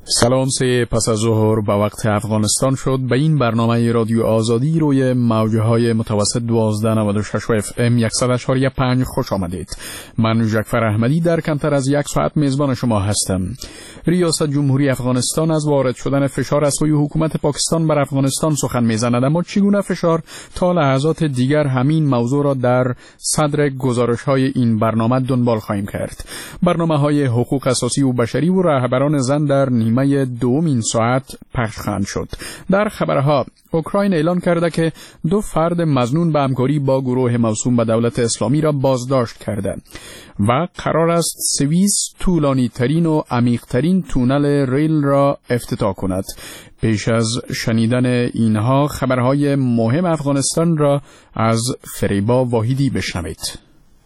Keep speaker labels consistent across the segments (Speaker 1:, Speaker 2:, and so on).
Speaker 1: سلام، 3 پس از ظهر به وقت افغانستان شد. به این برنامه رادیو آزادی روی موجهای متوسط 1296 FM 100.5 خوش آمدید. من جعفر احمدی در کمتر از یک ساعت میزبان شما هستم. ریاست جمهوری افغانستان از وارد شدن فشار از سوی حکومت پاکستان بر افغانستان سخن میزند، اما چگونه فشار تا لحظات دیگر همین موضوع را در صدر گزارش‌های این برنامه دنبال خواهیم کرد. برنامه‌های حقوق اساسی و بشری و رهبران زن در نیمه دوم این ساعت پخش خواهند شد. در خبرها اوکراین اعلان کرده که 2 فرد مظنون به همکاری با گروه موسوم به دولت اسلامی را بازداشت کرده و قرار است سوئیس طولانی ترین و عمیق ترین تونل ریل را افتتاح کند. پیش از شنیدن اینها خبرهای مهم افغانستان را از فریبا واحدی بشنوید.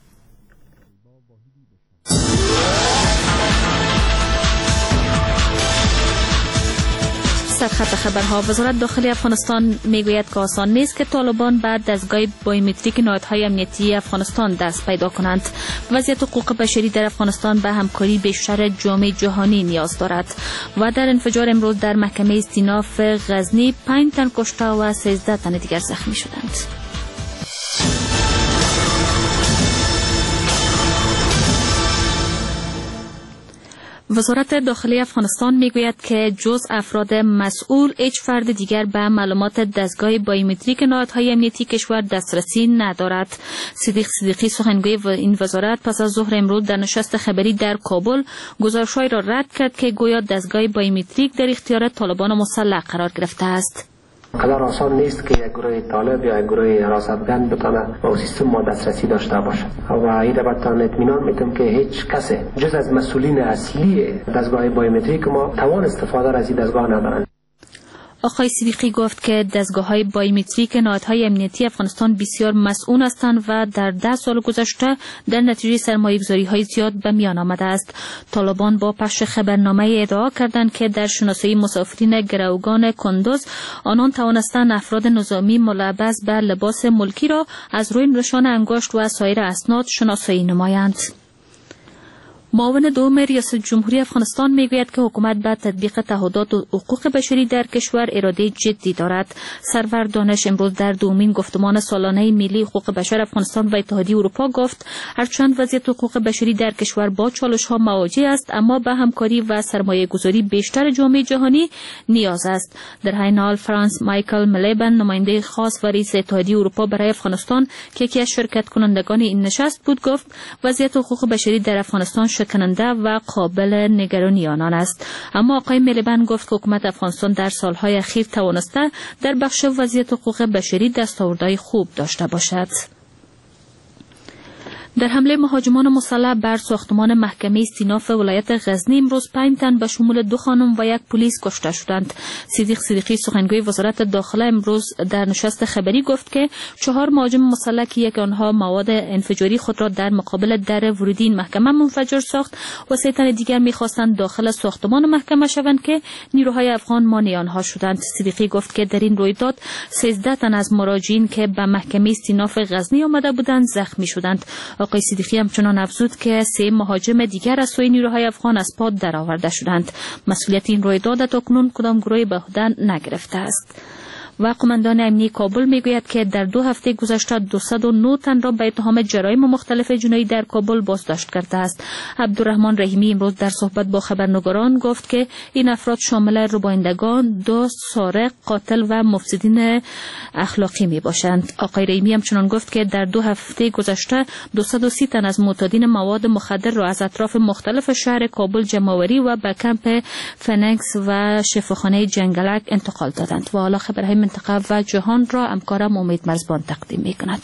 Speaker 2: سرخط خبرها. وزارت داخلی افغانستان میگوید که آسان نیست که طالبان بعد دستگاه بایومتریک نهادهای امنیتی افغانستان دست پیدا کنند. وضعیت حقوق بشری در افغانستان به همکاری بیشتر جامعه جهانی نیاز دارد. و در انفجار امروز در محکمه استیناف غزنی 5 تن کشته و 13 تن دیگر زخمی شدند. وزارت داخلی افغانستان میگوید که جز افراد مسئول هیچ فرد دیگر به معلومات دستگاه بایومتریک نهادهای امنیتی کشور دسترسی ندارد. صدیق صدیقی سخنگوی این وزارت پس از ظهر امروز در نشست خبری در کابل گزارش‌هایی را رد کرد که گویا دستگاه بایومتریک در اختیار طالبان مسلح قرار گرفته است.
Speaker 3: قدر آسان نیست که یک گروه طالب یا یک گروه حراستگان بتونه با سیستم ما دسترسی داشته باشه و این را بتونه اطمینان میتونم که هیچ کسی جز از مسئولین اصلی دستگاه بایومتریک ما توان استفاده از این دستگاه ندارند.
Speaker 2: آقای صدیقی گفت که دستگاه‌های بایومتریک نهادهای امنیتی افغانستان بسیار مسئول هستند و در 10 سال گذشته در نتیجه سرمایه‌گذاری‌های زیاد به میان آمده است. طالبان با پخش خبرنامه ادعا کردند که در شناسایی مسافرین گروگان کندوز آنان توانستند افراد نظامی ملبس به لباس ملکی را از روی نشان انگشت و سایر اسناد شناسایی نمایند. معاون دوم ریاست جمهوری افغانستان میگوید که حکومت به تطبیق تعهدات و حقوق بشری در کشور اراده جدی دارد. سرور دانش امروز در دومین گفتمان سالانه ملی حقوق بشر افغانستان و اتحادیه اروپا گفت هرچند وضعیت حقوق بشری در کشور با چالش‌ها مواجه است، اما به همکاری و سرمایه‌گذاری بیشتر جامعه جهانی نیاز است. در همین حال فرانس مایکل ملیبن نماینده خاص و رئیس اتحادیه اروپا برای افغانستان که یکی از شرکت کنندگان این نشست بود گفت وضعیت حقوق بشری در افغانستان شکننده و قابل نگرانی آنان است. اما آقای ملیبن گفت که حکومت افغانستان در سالهای اخیر توانسته در بخش وضعیت حقوق بشری دستاوردهای خوب داشته باشد. در حمله مهاجمان مسلح بر ساختمان محکمه استیناف ولایت غزنی امروز 5 تن به شمول 2 خانم و 1 پلیس کشته شدند. صدیق صدیقی سخنگوی وزارت داخله امروز در نشست خبری گفت که 4 مهاجم مسلح که یک آنها مواد انفجاری خود را در مقابل در ورودی این محکمه منفجر ساخت و 3 تن دیگر می‌خواستند داخل ساختمان محکمه شوند که نیروهای افغان مانع آنها شدند. صدیقی گفت که در این رویداد 13 تن از مراجعین که به محکمه استیناف غزنی آمده بودند زخمی شدند. آقای صدیقی همچنان افزود که 3 مهاجم دیگر از سوی نیروهای افغان از پا درآورده شدند. مسئولیت این رویداد تاکنون کدام گروهی به عهده نگرفته است. و قماندان امنیتی کابل میگوید که در 2 هفته گذشته 209 تن را به اتهام جرایم مختلف جنایی در کابل بازداشت کرده است. عبدالرحمن رحیمی امروز در صحبت با خبرنگاران گفت که این افراد شامل ربایندگان، دزد، سارق، قاتل و مفسدین اخلاقی می باشند. آقای رحیمی همچنان گفت که در 2 هفته گذشته 230 تن از معتادین مواد مخدر را از اطراف مختلف شهر کابل جمع‌آوری و به کمپ فنکس و شفاخانه جنگلک انتقال دادند. و حالا خبرهای منطقه و جهان را همکارم امید مرزبان تقدیم می‌کند.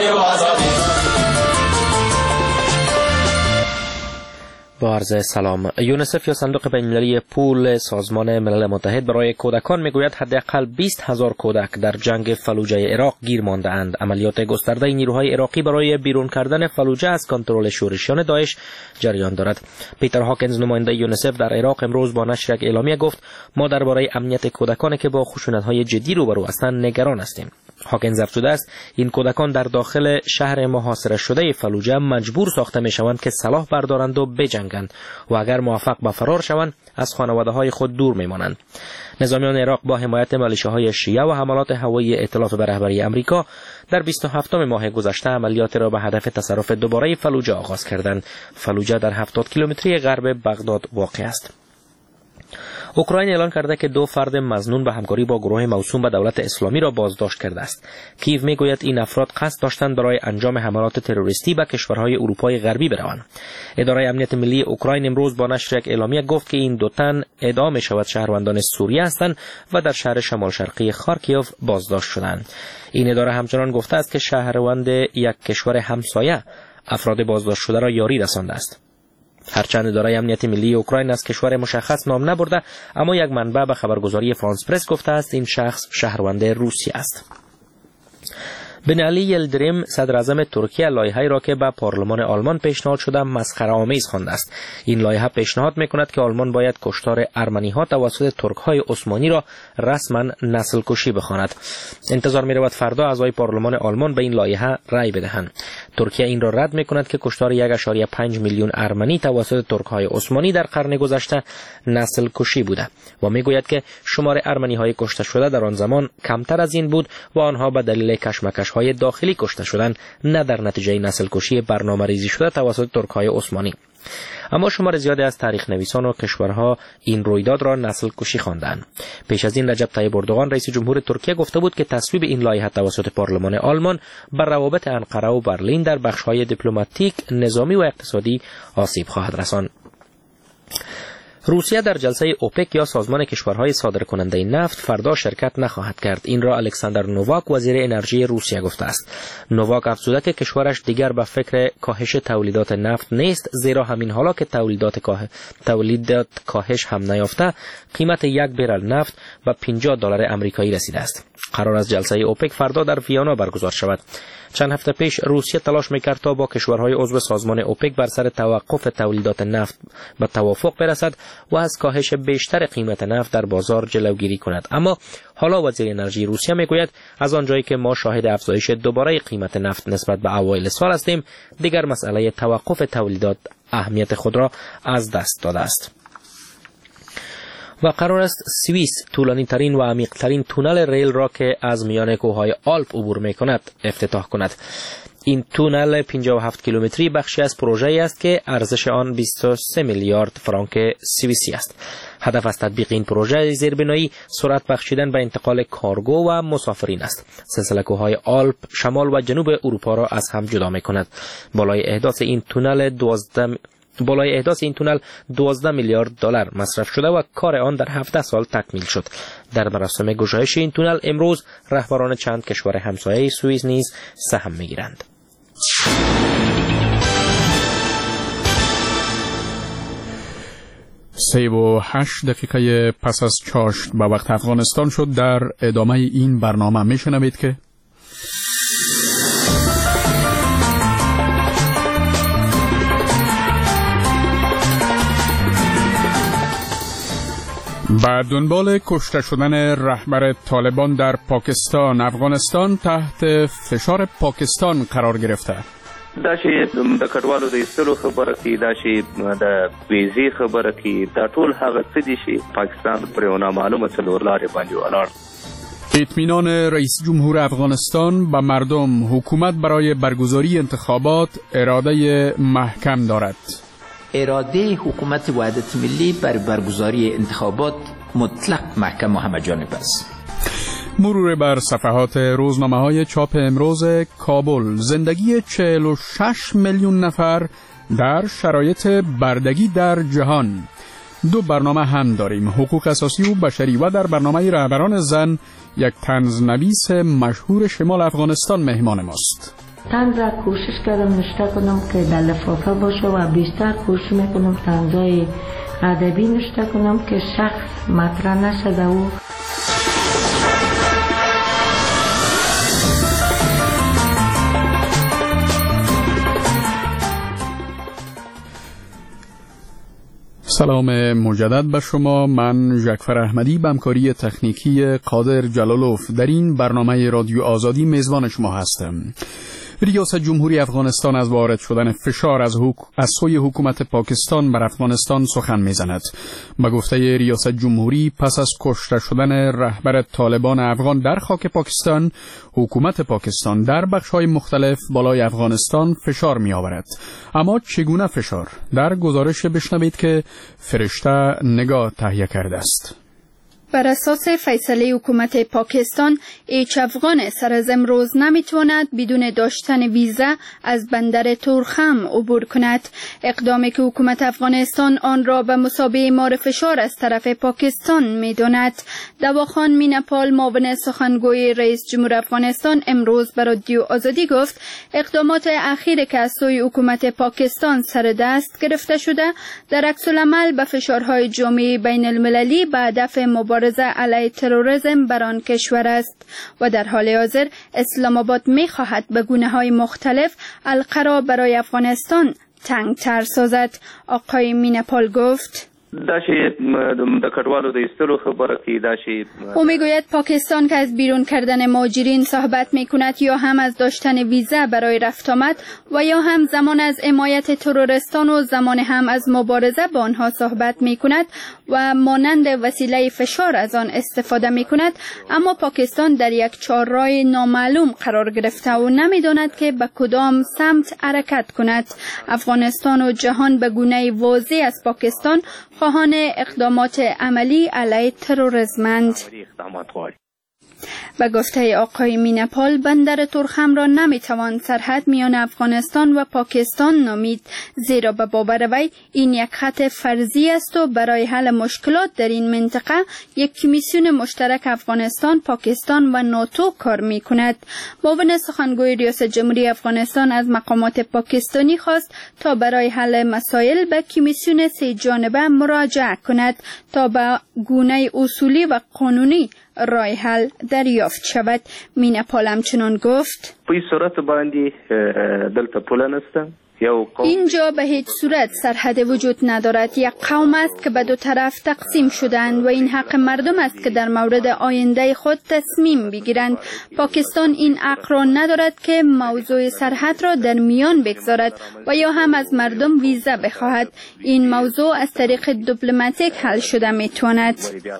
Speaker 4: با عرض سلام. یونیسف یا صندوق بین‌المللی پول سازمان ملل متحد برای کودکان میگوید حداقل 20,000 کودک در جنگ فلوجه عراق گیر مانده اند. عملیات گسترده نیروهای عراقی برای بیرون کردن فلوجه از کنترل شورشیان داعش جریان دارد. پیتر هاکینز نماینده یونیسف در عراق امروز با نشر یک اعلامیه گفت ما درباره امنیت کودکانی که با خشونت‌های جدی روبرو هستند نگران هستیم. هاکینز افزوده است این کودکان در داخل شهر محاصره شده فلوجه مجبور ساخته می شوند که سلاح بردارند و بجنگند و اگر موفق به فرار شوند از خانواده های خود دور می مانند. نظامیان عراق با حمایت میلیشیاهای شیعه و حملات هوایی ائتلاف به رهبری امریکا در 27 ماه گذشته عملیات را به هدف تصرف دوباره فلوجه آغاز کردند. فلوجه در 70 کیلومتری غرب بغداد واقع است. اوکراین اعلان کرده که 2 فرد مظنون به همکاری با گروه موسوم به دولت اسلامی را بازداشت کرده است. کیو میگوید این افراد قصد داشتند برای انجام حملات تروریستی به کشورهای اروپای غربی بروند. اداره امنیت ملی اوکراین امروز با نشر یک اعلامیه گفت که این 2 تن ادعا می شود شهروندان سوریه هستند و در شهر شمال شرقی خارکیف بازداشت شدند. این اداره همچنان گفته است که شهروند یک کشور همسایه افراد بازداشت شده را یاری رسانده است. هرچند اداره امنیت ملی اوکراین از کشور مشخص نام نبرده، اما یک منبع به خبرگزاری فرانس پرس گفته است این شخص شهروند روسیه است. بن علی یلدریم صدر اعظم ترکیه لایحه‌ای را که به پارلمان آلمان پیشنهاد شده مسخره‌آمیز خوانده است. این لایحه پیشنهاد می‌کند که آلمان باید کشتار ارمنی‌ها توسط ترک‌های عثمانی را رسما نسل کشی بخواند. انتظار می‌رود فردا اعضای پارلمان آلمان به این لایحه رأی بدهند. ترکیه این را رد می‌کند که کشتار 1.5 میلیون ارمنی توسط ترک‌های عثمانی در قرن گذشته نسل کشی بوده و می‌گوید که شمار ارمنی‌های کشته شده در آن زمان کمتر از این بود و آنها به دلیل کشمکش‌های داخلی کشته شدند، نه در نتیجه نسل کشی برنامه‌ریزی شده توسط ترک‌های عثمانی. اما شمار زیادی از تاریخ نویسان و کشورها این رویداد را نسل کشی خواندند. پیش از این رجب طیب اردوغان رئیس جمهور ترکیه گفته بود که تصویب این لایحه توسط پارلمان آلمان بر روابط انقره و برلین در بخش‌های دیپلماتیک، نظامی و اقتصادی آسیب خواهد رساند. روسیه در جلسه اوپک یا سازمان کشورهای صادرکننده نفت فردا شرکت نخواهد کرد. این را الکساندر نوواک وزیر انرژی روسیه گفته است. نوواک افزوده که کشورش دیگر به فکر کاهش تولیدات نفت نیست، زیرا همین حالا که تولیدات کاهش هم نیافته، قیمت یک برل نفت به $50 آمریکایی رسیده است. قرار است جلسه اوپک فردا در ویانا برگزار شود. چند هفته پیش روسیه تلاش میکرد تا با کشورهای عضو سازمان اوپک بر سر توقف تولیدات نفت به توافق برسد و از کاهش بیشتر قیمت نفت در بازار جلوگیری کند، اما حالا وزیر انرژی روسیه میگوید از آنجایی که ما شاهد افزایش دوباره قیمت نفت نسبت به اوایل سال هستیم، دیگر مسئله توقف تولیدات اهمیت خود را از دست داده است. و قرار است سوئیس طولانی ترین و عمیق ترین تونل ریل را که از میان کوههای آلپ عبور می کند افتتاح کند. این تونل 57 کیلومتری بخشی از پروژه‌ای است که ارزش آن 23 میلیارد فرانک سوئیسی است. هدف از تطبیق این پروژه زیربنایی سرعت بخشیدن به انتقال کارگو و مسافرین است. سلسله کوههای آلپ شمال و جنوب اروپا را از هم جدا می کند. بالای احداث این تونل 12 میلیارد دلار مصرف شده و کار آن در 17 سال تکمیل شد. در مراسم گشایش این تونل امروز رهبران چند کشور همسایه سوئیس نیز سهم می‌گیرند.
Speaker 1: سه و 8 دقیقه پس از چاشت به وقت افغانستان شد. در ادامه این برنامه میشنوید که به دنبال کشته شدن رهبر طالبان در پاکستان، افغانستان تحت فشار پاکستان قرار گرفته.
Speaker 5: دا چې د کډوالو د ایستلو خبره کی، دا چې د ویزې خبره کی، دا ټول هغه څه دي چې پاکستان پر یو نامعلومه څلورلارې باندې ولاړ.
Speaker 1: اطمینان رئیس جمهور افغانستان به مردم، حکومت برای برگزاری انتخابات اراده محکم دارد.
Speaker 6: اراده حکومت وحدت ملی بر برگزاری انتخابات مطلق محکم و همه جانب است.
Speaker 1: مرور بر صفحات روزنامه‌های چاپ امروز کابل. زندگی 46 میلیون نفر در شرایط بردگی در جهان. دو برنامه هم داریم، حقوق اساسی و بشری، و در برنامه رهبران زن یک طنزنویس مشهور شمال افغانستان مهمان ماست.
Speaker 7: طنز را کوشش کردم نوشته کنم که در لفافه باشه و بیشتر کوشش میکنم طنزهای ادبی نوشته کنم که شخص مطرح نشده. و
Speaker 1: سلام مجدد به شما. من ژکفر احمدی به همکاری تکنیکی قادر جلالوف در این برنامه رادیو آزادی میزبان شما هستم. ریاست جمهوری افغانستان از وارد شدن فشار از سوی حکومت پاکستان بر افغانستان سخن میزند. به گفته ریاست جمهوری پس از کشته شدن رهبر طالبان افغان در خاک پاکستان، حکومت پاکستان در بخش‌های مختلف بالای افغانستان فشار می‌آورد. اما چگونه فشار؟ در گزارش بشنوید که فرشته نگاه تهیه کرده است.
Speaker 8: بر اساس فیصله حکومت پاکستان، هیچ افغان سر از امروز نمیتواند بدون داشتن ویزا از بندر تورخم عبور کند. اقدامی که حکومت افغانستان آن را به مثابه اعمال فشار از طرف پاکستان میداند. دواخان میناپال، معاون سخنگوی رئیس جمهور افغانستان، امروز به رادیو آزادی گفت اقدامات اخیر که از سوی حکومت پاکستان سر دست گرفته شده در عکس العمل به فشارهای جامعه بین المللی به هدف مبارزه علیه تروریسم بر آن کشور است و در حال حاضر اسلام آباد می خواهد به گونه‌های مختلف القرار برای افغانستان تنگ‌تر سازد. آقای میناپال گفت او میگوید پاکستان که از بیرون کردن مهاجرین صحبت میکند یا هم از داشتن ویزا برای رفت آمد و یا هم زمان از حمایت تروریستان و زمان هم از مبارزه با آنها صحبت میکند و مانند وسیله فشار از آن استفاده میکند. اما پاکستان در یک چهارراه نامعلوم قرار گرفته و نمیداند که به کدام سمت حرکت کند. افغانستان و جهان به گونه واضح از پاکستان خواهان اقدامات عملی علیه تروریسمند. به گفته آقای میناپال، بندر تورخم را نمیتوان سرحد میان افغانستان و پاکستان نامید، زیرا به باور وی این یک خط فرضی است و برای حل مشکلات در این منطقه یک کمیسیون مشترک افغانستان، پاکستان و ناتو کار میکند. معاون سخنگوی ریاست جمهوری افغانستان از مقامات پاکستانی خواست تا برای حل مسائل به کمیسیون سه جانبه مراجعه کند تا به گونه اصولی و قانونی رای حل دریافت شود. میناپال همچنان گفت اینجا به هیچ صورت سرحد وجود ندارد. یک قوم است که به دو طرف تقسیم شدند و این حق مردم است که در مورد آینده خود تصمیم بگیرند. پاکستان این حق را ندارد که موضوع سرحد را در میان بگذارد و یا هم از مردم ویزا بخواهد. این موضوع از طریق دیپلماتیک حل شده میتواند.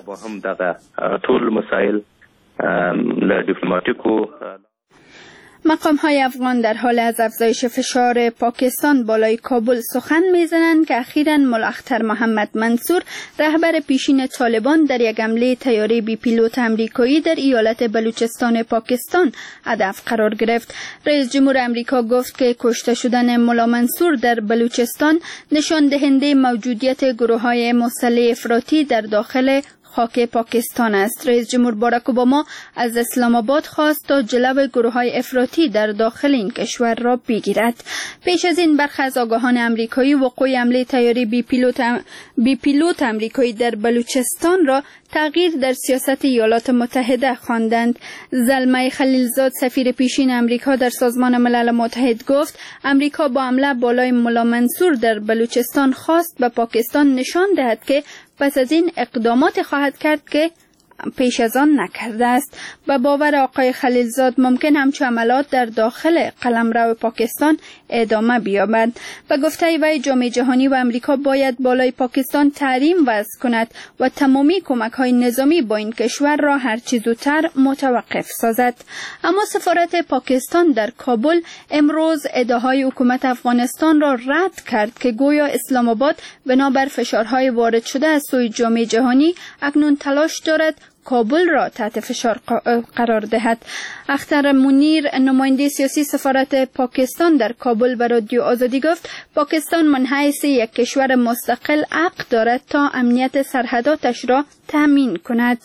Speaker 8: مقام‌های افغان در حال از افزایش فشار پاکستان بالای کابل سخن می‌زنند که اخیراً ملا اختر محمد منصور، رهبر پیشین طالبان، در یک حمله طیاره بی پیلوت آمریکایی در ایالت بلوچستان پاکستان هدف قرار گرفت. رئیس جمهور آمریکا گفت که کشته شدن ملا منصور در بلوچستان نشان دهنده موجودیت گروه‌های مسلح افراطی در داخل خاک پاکستان است. رئیس جمهور باراک اوباما از اسلام آباد خواست تا جلو گروه‌های افراطی در داخل این کشور را بگیرد. پیش از این برخی از آگاهان آمریکایی وقوع حمله طیاره بی پیلوت آمریکایی در بلوچستان را تغییر در سیاست ایالات متحده خواندند. زلمه خلیلزاد، سفیر پیشین آمریکا در سازمان ملل متحد، گفت امریکا با حمله بالای ملا منصور در بلوچستان خواست به پاکستان نشان دهد که پس از این اقدامات خواهد کرد که پیش از آن نکرده است. به باور آقای خلیلزاد ممکن همچو عملات در داخل قلمرو پاکستان ادامه بیابد. به گفته وی جامعه جهانی و امریکا باید بالای پاکستان تحریم وضع کند و تمامی کمک‌های نظامی با این کشور را هرچه زودتر متوقف سازد. اما سفارت پاکستان در کابل امروز ادعاهای حکومت افغانستان را رد کرد که گویا اسلام آباد بنابر فشارهای وارد شده از سوی جامعه جهانی اکنون تلاش دارد کابل را تحت فشار قرار دهد. اختر منیر، نماینده سیاسی سفارت پاکستان در کابل، به رادیو آزادی گفت پاکستان من حیث یک کشور مستقل حق دارد تا امنیت سرحداتش را تامین کند.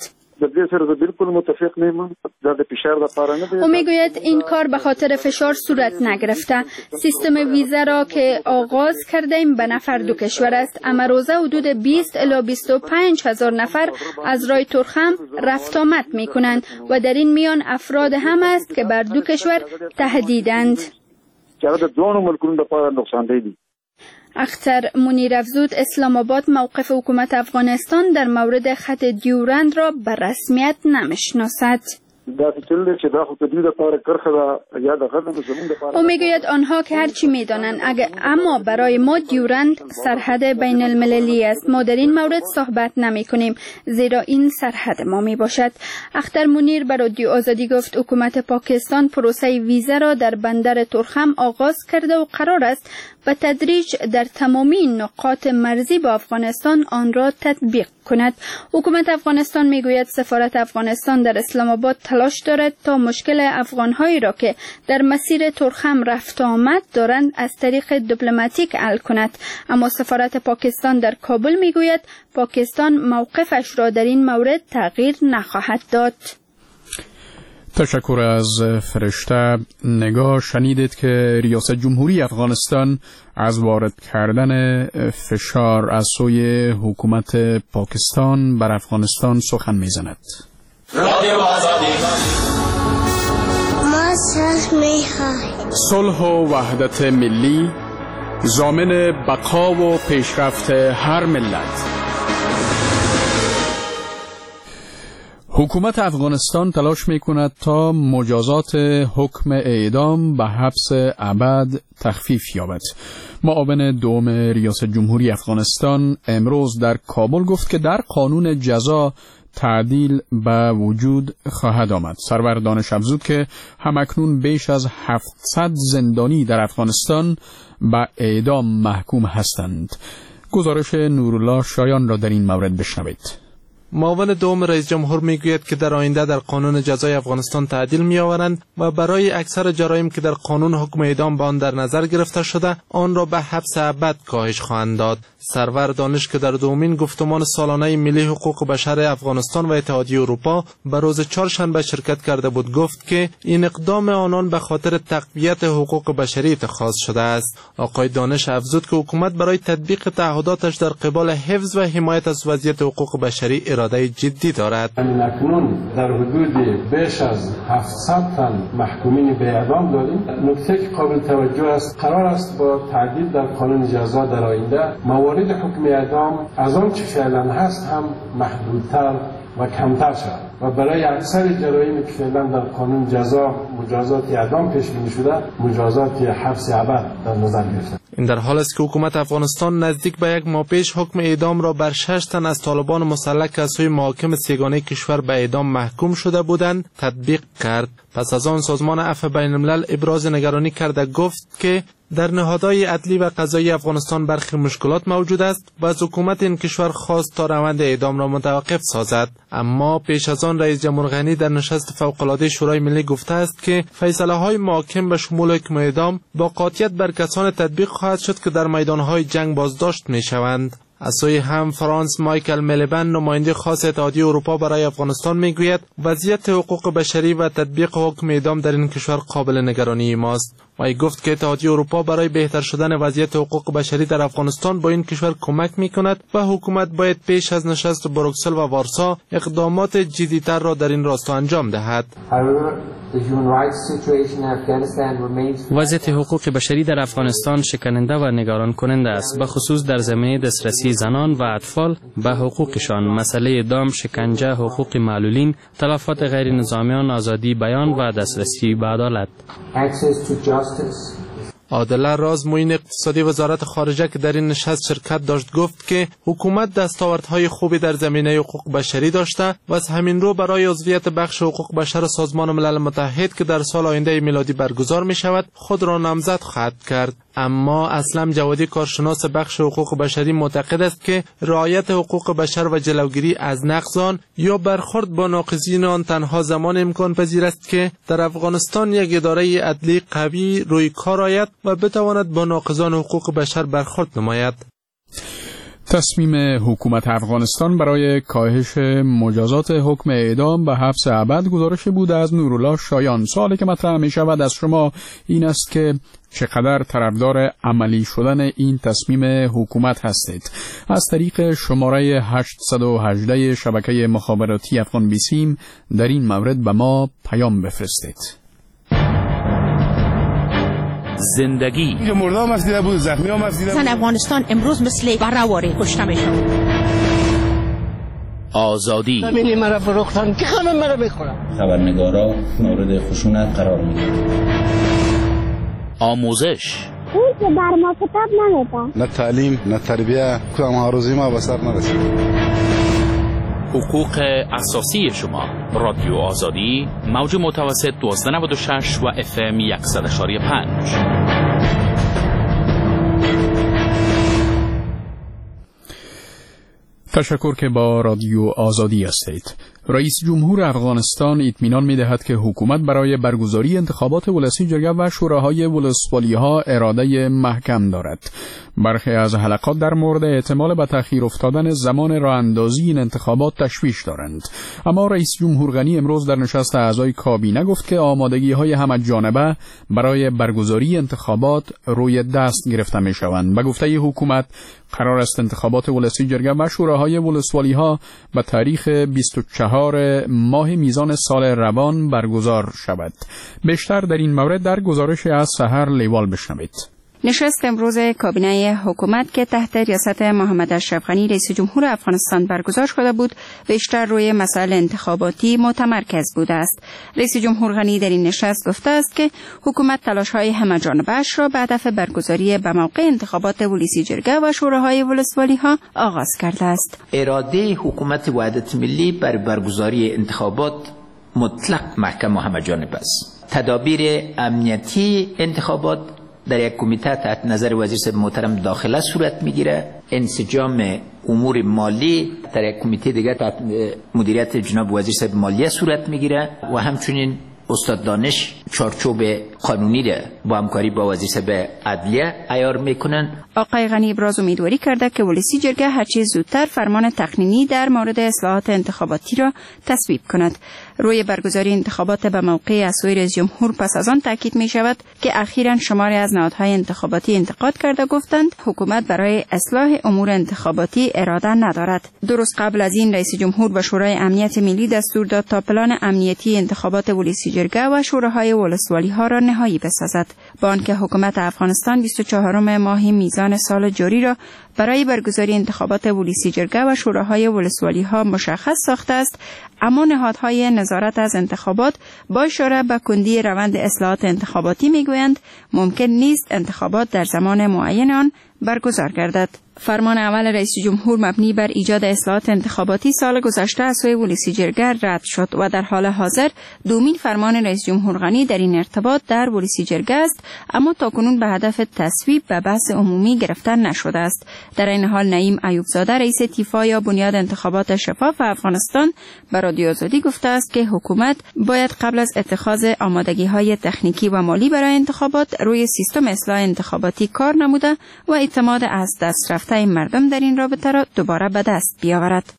Speaker 8: او میگوید این کار به خاطر فشار صورت نگرفته. سیستم ویزا را که آغاز کردیم به نفر دو کشور است. اما روزه حدود 20 الی 25 هزار نفر از راه تورخم رفت آمد می کنند و در این میان افراد هم است که بر دو کشور تهدیدند. اختر منیر افزود اسلام آباد موقف حکومت افغانستان در مورد خط دیورند را به رسمیت نمیشناسد. او میگوید آنها که هرچی میدانند اما برای ما دیورند سرحد بین المللی است. ما در این مورد صحبت نمی کنیم زیرا این سرحد ما می باشد. اختر منیر بر رادیو آزادی گفت حکومت پاکستان پروسه ویزا را در بندر ترخم آغاز کرده و قرار است به تدریج در تمامی نقاط مرزی با افغانستان آن را تطبیق کند. حکومت افغانستان میگوید سفارت افغانستان در اسلام آباد تلاش دارد تا مشکل افغانهایی را که در مسیر ترخم رفت آمد دارند از طریق دیپلماتیک حل کند، اما سفارت پاکستان در کابل میگوید پاکستان موقفش را در این مورد تغییر نخواهد داد.
Speaker 1: تشکر از فرشته نگاه. شنیدید که ریاست جمهوری افغانستان از وارد کردن فشار از سوی حکومت پاکستان بر افغانستان سخن میزند. رادیو آزادی ما صلح و وحدت ملی ضامن بقا و پیشرفت هر ملت. حکومت افغانستان تلاش می‌کند تا مجازات حکم اعدام به حبس ابد تخفیف یابد. معاون دوم ریاست جمهوری افغانستان امروز در کابل گفت که در قانون جزا تعدیل به وجود خواهد آمد. سرور دانش افزود که همکنون بیش از 700 زندانی در افغانستان به اعدام محکوم هستند. گزارش نورالله شایان را در این مورد بشنوید.
Speaker 9: معاون دوم رئیس جمهور میگوید که در آینده در قانون جزای افغانستان تعدیل میآورند و برای اکثر جرایم که در قانون حکم اعدام به آن در نظر گرفته شده آن را به حبس ابد کاهش خواهند داد. سرور دانش که در دومین گفتمان سالانه ملی حقوق بشر افغانستان و اتحادیه اروپا به روز چهارشنبه شرکت کرده بود گفت که این اقدام آنان به خاطر تقویت حقوق بشری اتخاذ شده است. آقای دانش افزود که حکومت برای تطبیق تعهداتش در قبال حفظ و حمایت از وضعیت حقوق بشری اراده جدی دارد.
Speaker 10: اکنون در حدود بیش از 700 تن محکومین به اعدام داریم. نکته که قابل توجه است قرار است با تعدیل در قانون جزا در آینده موارد حکم اعدام از آن چه فعلا هست هم محدودتر و کمتر شد و برای اکثر جرایمی که فعلا در قانون جزا مجازات اعدام پیش بینی شده مجازات حبس ابد در نظر گرفته.
Speaker 9: این در حال است که حکومت افغانستان نزدیک به یک ماه پیش حکم اعدام را بر 6 تن از طالبان مسلح که از سوی محاکم سیگانه کشور به اعدام محکوم شده بودند تطبیق کرد. پس از آن سازمان عفو بین الملل ابراز نگرانی کرده گفت که در نهادهای عدلی و قضایی افغانستان برخی مشکلات موجود است و از حکومت این کشور خواست تا روند اعدام را متوقف سازد. اما پیش از آن رئیس جمهور غنی در نشست فوق‌العاده شورای ملی گفته است که فیصله‌های محاکم به شمول حکم اعدام با قاطعیت بر کسان تطبیق خواهد شد که در میدان‌های جنگ بازداشت می‌شوند. از سوی هم فرانس مایکل ملیبن نماینده خاص اتحادیه اروپا برای افغانستان میگوید وضعیت حقوق بشری و تطبیق حکم اعدام در این کشور قابل نگرانی ماست. و گفت که اتحادیه اروپا برای بهتر شدن وضعیت حقوق بشری در افغانستان با این کشور کمک میکند و حکومت باید پیش از نشست بروکسل و وارسا اقدامات جدی‌تر را در این راستا انجام دهد.
Speaker 11: وضعیت حقوق بشری در افغانستان شکننده و نگران کننده است، به خصوص در زمینه دسترسی زنان و اطفال به حقوقشان، مسئله اعدام، شکنجه، حقوق معلولین، تلفات غیر نظامیان، آزادی بیان و دسترسی به عدالت.
Speaker 9: عادله راز معین اقتصادی وزارت خارجه که در این نشست شرکت داشت گفت که حکومت دستاوردهای خوبی در زمینه حقوق بشری داشته و از همین رو برای عضویت بخش حقوق بشر سازمان ملل متحد که در سال آینده میلادی برگزار می شود خود را نامزد خواهد کرد. اما اسلم جوادی کارشناس بخش حقوق بشری معتقد است که رعایت حقوق بشر و جلوگیری از نقض آن یا برخورد با ناقضین آن تنها زمان امکان پذیر است که در افغانستان یک اداره عدلی قوی روی کار آید و بتواند با ناقضان حقوق بشر برخورد نماید.
Speaker 1: تصمیم حکومت افغانستان برای کاهش مجازات حکم اعدام به حبس ابد گزارش بود از نورالله شایان. سوالی که مطرح می شود از شما این است که چقدر طرفدار عملی شدن این تصمیم حکومت هستید؟ از طریق شماره 818 شبکه مخابراتی افغان بیسیم در این مورد به ما پیام بفرستید.
Speaker 12: زندگی.
Speaker 13: مردم هم دیده بود، زخمی هم دیده بود.
Speaker 14: افغانستان امروز مثل برآوری کشته میشن.
Speaker 12: آزادی.
Speaker 15: زمین مرا فروختن که همه مرا میخورن.
Speaker 16: خبرنگارا مورد خشونت قرار میگیرن.
Speaker 12: آموزش.
Speaker 17: اون که بر ما کتاب نمیدن.
Speaker 13: نه تعلیم، نه تربیه، کدام آرزوی ما به سر نرسید.
Speaker 12: حقوق اساسی شما. رادیو آزادی، موج متوسط 1296 و FM 100.5.
Speaker 1: تشکر که با رادیو آزادی هستید. رئیس جمهور افغانستان اطمینان می‌دهد که حکومت برای برگزاری انتخابات ولسی جرگه و شوراهای ولسوالی‌ها اراده محکم دارد. برخی از حلقات در مورد احتمال به تأخیر افتادن زمان راه‌اندازی این انتخابات تشویش دارند. اما رئیس جمهور غنی امروز در نشست اعضای کابینه گفت که آمادگی‌های همه‌جانبه برای برگزاری انتخابات روی دست گرفته می‌شوند. به گفته حکومت قرار است انتخابات ولسی جرگه و شوراهای ولسوالی‌ها به تاریخ 24 ماه میزان سال روان برگزار شود. بیشتر در این مورد در گزارش از سحر لیوال بشنوید.
Speaker 18: نشست امروز کابینه حکومت که تحت ریاست محمد اشرف غنی رئیس جمهور افغانستان برگزار شده بود بیشتر روی مسائل انتخاباتی متمرکز بوده است. رئیس جمهور غنی در این نشست گفته است که حکومت تلاش‌های همه‌جانبه‌اش را به هدف برگزاری به موقع انتخابات ولسی جرگه و شوراهای ولسوالی‌ها آغاز کرده است.
Speaker 6: اراده حکومت وحدت ملی بر برگزاری انتخابات مطلق محکم و همه‌جانبه است. تدابیر امنیتی انتخابات در یک کمیته تحت نظر وزیر صاحب محترم داخله صورت میگیره. انسجام امور مالی در یک کمیته دیگر تحت مدیریت جناب وزیر صاحب مالیه صورت میگیره و همچنین استاد دانش چارچوب قانونی را با همکاری با وزیر صاحب عدلیه عیار میکنن.
Speaker 18: آقای غنی ابراز امیدواری کرده که ولسی جرگه هرچه زودتر فرمان تقنینی در مورد اصلاحات انتخاباتی را تصویب کند. روی برگزاری انتخابات به موقع از سوی رئیس جمهور پس از آن تاکید می شود که اخیراً شماری از نهادهای انتخاباتی انتقاد کرده گفتند حکومت برای اصلاح امور انتخاباتی اراده ندارد. درست قبل از این رئیس جمهور به شورای امنیت ملی دستور داد تا پلان امنیتی انتخابات ولسی جرگه و شوراهای ولسوالی‌ها را نهایی بسازد. با آنکه حکومت افغانستان 24 ماه میزان سال جاری را برای برگزاری انتخابات ولسی جرگه و شوراهای ولسوالی‌ها مشخص ساخته است، اما نهادهای نظارت از انتخابات با اشاره به کندی روند اصلاحات انتخاباتی میگویند ممکن نیست انتخابات در زمان معین آن برگزار گردد. فرمان اول رئیس جمهور مبنی بر ایجاد اصلاحات انتخاباتی سال گذشته از سوی ولسی جرگه رد شد و در حال حاضر دومین فرمان رئیس جمهور غنی در این ارتباط در ولسی جرگه است، اما تاکنون به هدف تصویب و بحث عمومی گرفته نشده است. در این حال نعیم ایوب زاده رئیس تیفا یا بنیاد انتخابات شفاف افغانستان به رادیو آزادی گفته است که حکومت باید قبل از اتخاذ آمادگی‌های تکنیکی و مالی برای انتخابات روی سیستم اصلاح انتخاباتی کار نموده و اعتماد از دست رفته مردم در این رابطه را دوباره به دست بیاورد.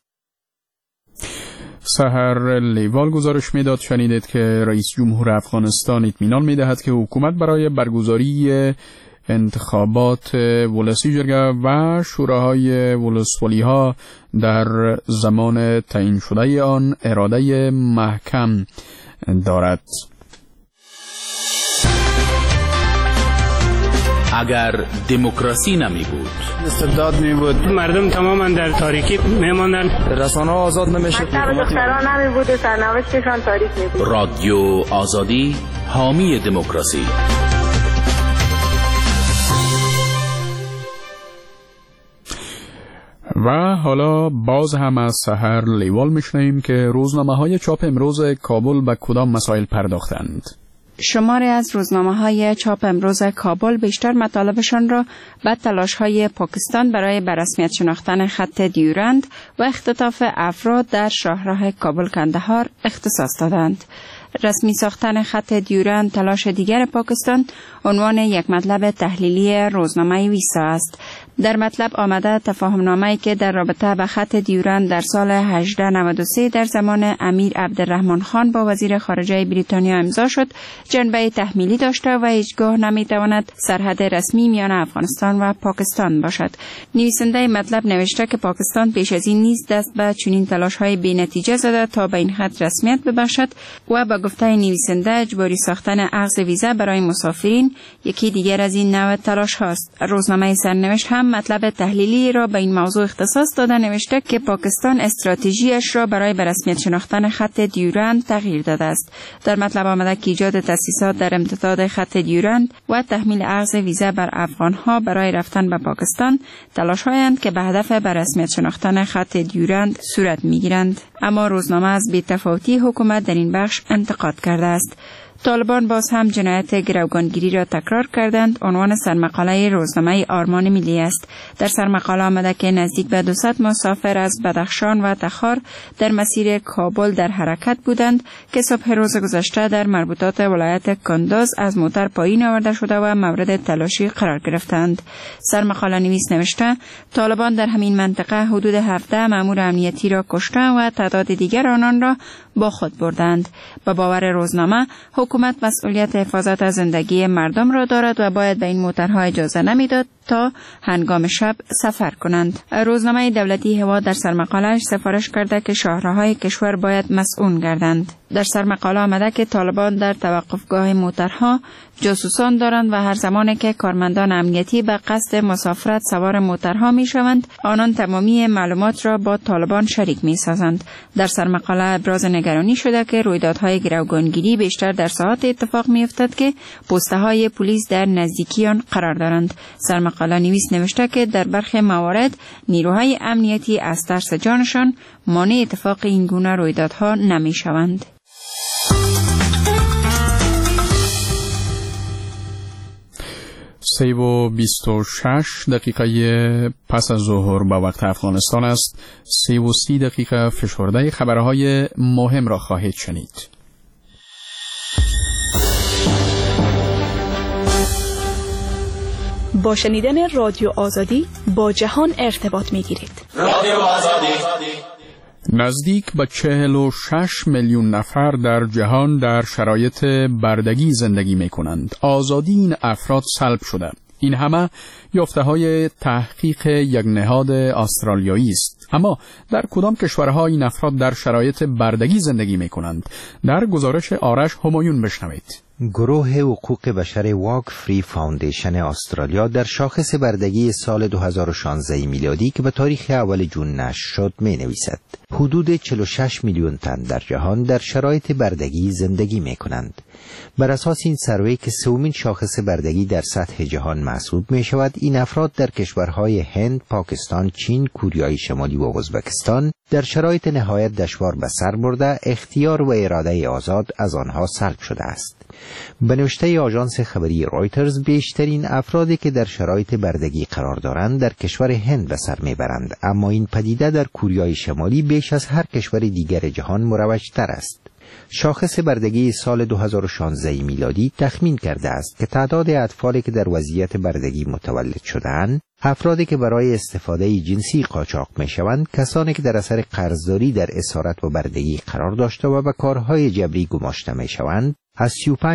Speaker 1: سحر لیوال گزارش میداد. شنیدید که رئیس جمهور افغانستان اطمینان میدهد که حکومت برای برگزاری انتخابات ولسی جرگه و شوراهای ولسوالی‌ها در زمان تعیین شده آن اراده محکم دارد.
Speaker 12: اگر دموکراسی نمی بود،
Speaker 19: استبداد می بود، مردم تماما در تاریکی می ماندن، رسانه آزاد نمیشد،
Speaker 20: دختران نمی بود و سرنوشتشان تاریک می بود.
Speaker 12: رادیو آزادی حامی دموکراسی.
Speaker 1: و حالا باز هم از سحر لیوال میشنیم که روزنامه‌های چاپ امروز کابل به کدام مسائل پرداختند.
Speaker 18: شماری از روزنامه‌های چاپ امروز کابل بیشتر مطالبشان را به تلاش‌های پاکستان برای به رسمیت شناختن خط دیورند و اختطاف افراد در شاهراه کابل کندهار اختصاص دادند. رسمی ساختن خط دیورند تلاش دیگر پاکستان عنوان یک مطلب تحلیلی روزنامه ویسا است. در مطلب آمده تفاهمنامه‌ای که در رابطه به خط دیورند در سال 1893 در زمان امیر عبدالرحمن خان با وزیر خارجه بریتانیا امضا شد، جنبه تحمیلی داشته و هیچگاه نمیتواند سرحد رسمی میان افغانستان و پاکستان باشد. نویسنده مطلب نوشته که پاکستان پیش از این نیز دست به چنین تلاش‌های بی‌نتیجه زده تا به این خط رسمیت ببخشد و با گفته نویسنده اجباری ساختن اخذ ویزا برای مسافرین یکی دیگر از این نوع تلاش هاست. روزنامه سرنوشت هم مطلب تحلیلی را به این موضوع اختصاص داده نوشته که پاکستان استراتژیش را برای به رسمیت شناختن خط دیورند تغییر داده است. در مطلب آمده که ایجاد تأسیسات در امتداد خط دیورند و تحمیل اخذ ویزا بر افغانها برای رفتن به پاکستان تلاش‌هایند که به هدف به رسمیت شناختن خط دیورند صورت می‌گیرند. اما روزنامه از بی‌تفاوتی حکومت در این بخش انتقاد کرده است. طالبان باز هم جنایت گروگانگیری را تکرار کردند. عنوان سرمقاله روزنامه آرمان ملی است. در سرمقاله آمده که نزدیک به 200 مسافر از بدخشان و تخار در مسیر کابل در حرکت بودند که صبح روز گذشته در مربوطات ولایت کندوز از موتر پایین آورده شده و مورد تلاشی قرار گرفتند. سرمقاله نویس نوشته طالبان در همین منطقه حدود 17 مأمور امنیتی را کشته و تعداد دیگر آنان را با خود بردند. با باور روزنامه حکومت مسئولیت حفاظت از زندگی مردم را دارد و باید به این موترها اجازه نمیداد تا هنگام شب سفر کنند. روزنامه دولتی هوا در سرمقاله‌اش سفارش کرده که شاهراهای کشور باید مسئول گردند. در سرمقاله آمده که طالبان در توقفگاه موترها جاسوسان دارند و هر زمانی که کارمندان امنیتی به قصد مسافرت سوار موترها می شوند، آنان تمامی معلومات را با طالبان شریک می سازند. در سرمقاله ابراز نگرانی شده که رویدادهای گروگانگیری بیشتر در ساعات اتفاق می افتد که پسته های پلیس در نزدیکی آن قرار دارند. سرمقاله نویس نوشته که در برخی موارد نیروهای امنیتی از ترس جانشان مانع اتفاق این گونه رویدادها نمی شوند.
Speaker 1: سه و 26 دقیقه پس از ظهر به وقت افغانستان است. 30 دقیقه فشرده خبرهای مهم را خواهید شنید.
Speaker 21: با شنیدن رادیو آزادی با جهان ارتباط می‌گیرید.
Speaker 1: رادیو آزادی. نزدیک به 46 میلیون نفر در جهان در شرایط بردگی زندگی می کنند. آزادی این افراد سلب شده. این همه یافته‌های تحقیق یک نهاد استرالیایی است. اما در کدام کشورها این افراد در شرایط بردگی زندگی می کنند؟ در گزارش آرش همایون بشنوید.
Speaker 22: گروه حقوق بشر واک فری فاوندیشن استرالیا در شاخص بردگی سال 2016 میلادی که به تاریخ اول جون نشر شد می نویسد حدود 46 میلیون تن در جهان در شرایط بردگی زندگی می کنند. بر اساس این سروی که سومین شاخص بردگی در سطح جهان محسوب می شود، این افراد در کشورهای هند، پاکستان، چین، کوریای شمالی و ازبکستان در شرایط نهایت دشوار به سر برده، اختیار و اراده آزاد از آنها سلب شده است. به نوشته آژانس خبری رایترز، بیشترین افرادی که در شرایط بردگی قرار دارند در کشور هند به سر میبرند، اما این پدیده در کوریای شمالی بیش از هر کشور دیگر جهان مروج‌تر است. شاخص بردگی سال 2016 میلادی تخمین کرده است که تعداد اطفالی که در وضعیت بردگی متولد شده‌اند، افرادی که برای استفاده جنسی قاچاق می‌شوند، کسانی که در اثر قرضداری در اسارت و بردگی قرار داشته و به کارهای جبری گماشته می‌شوند، از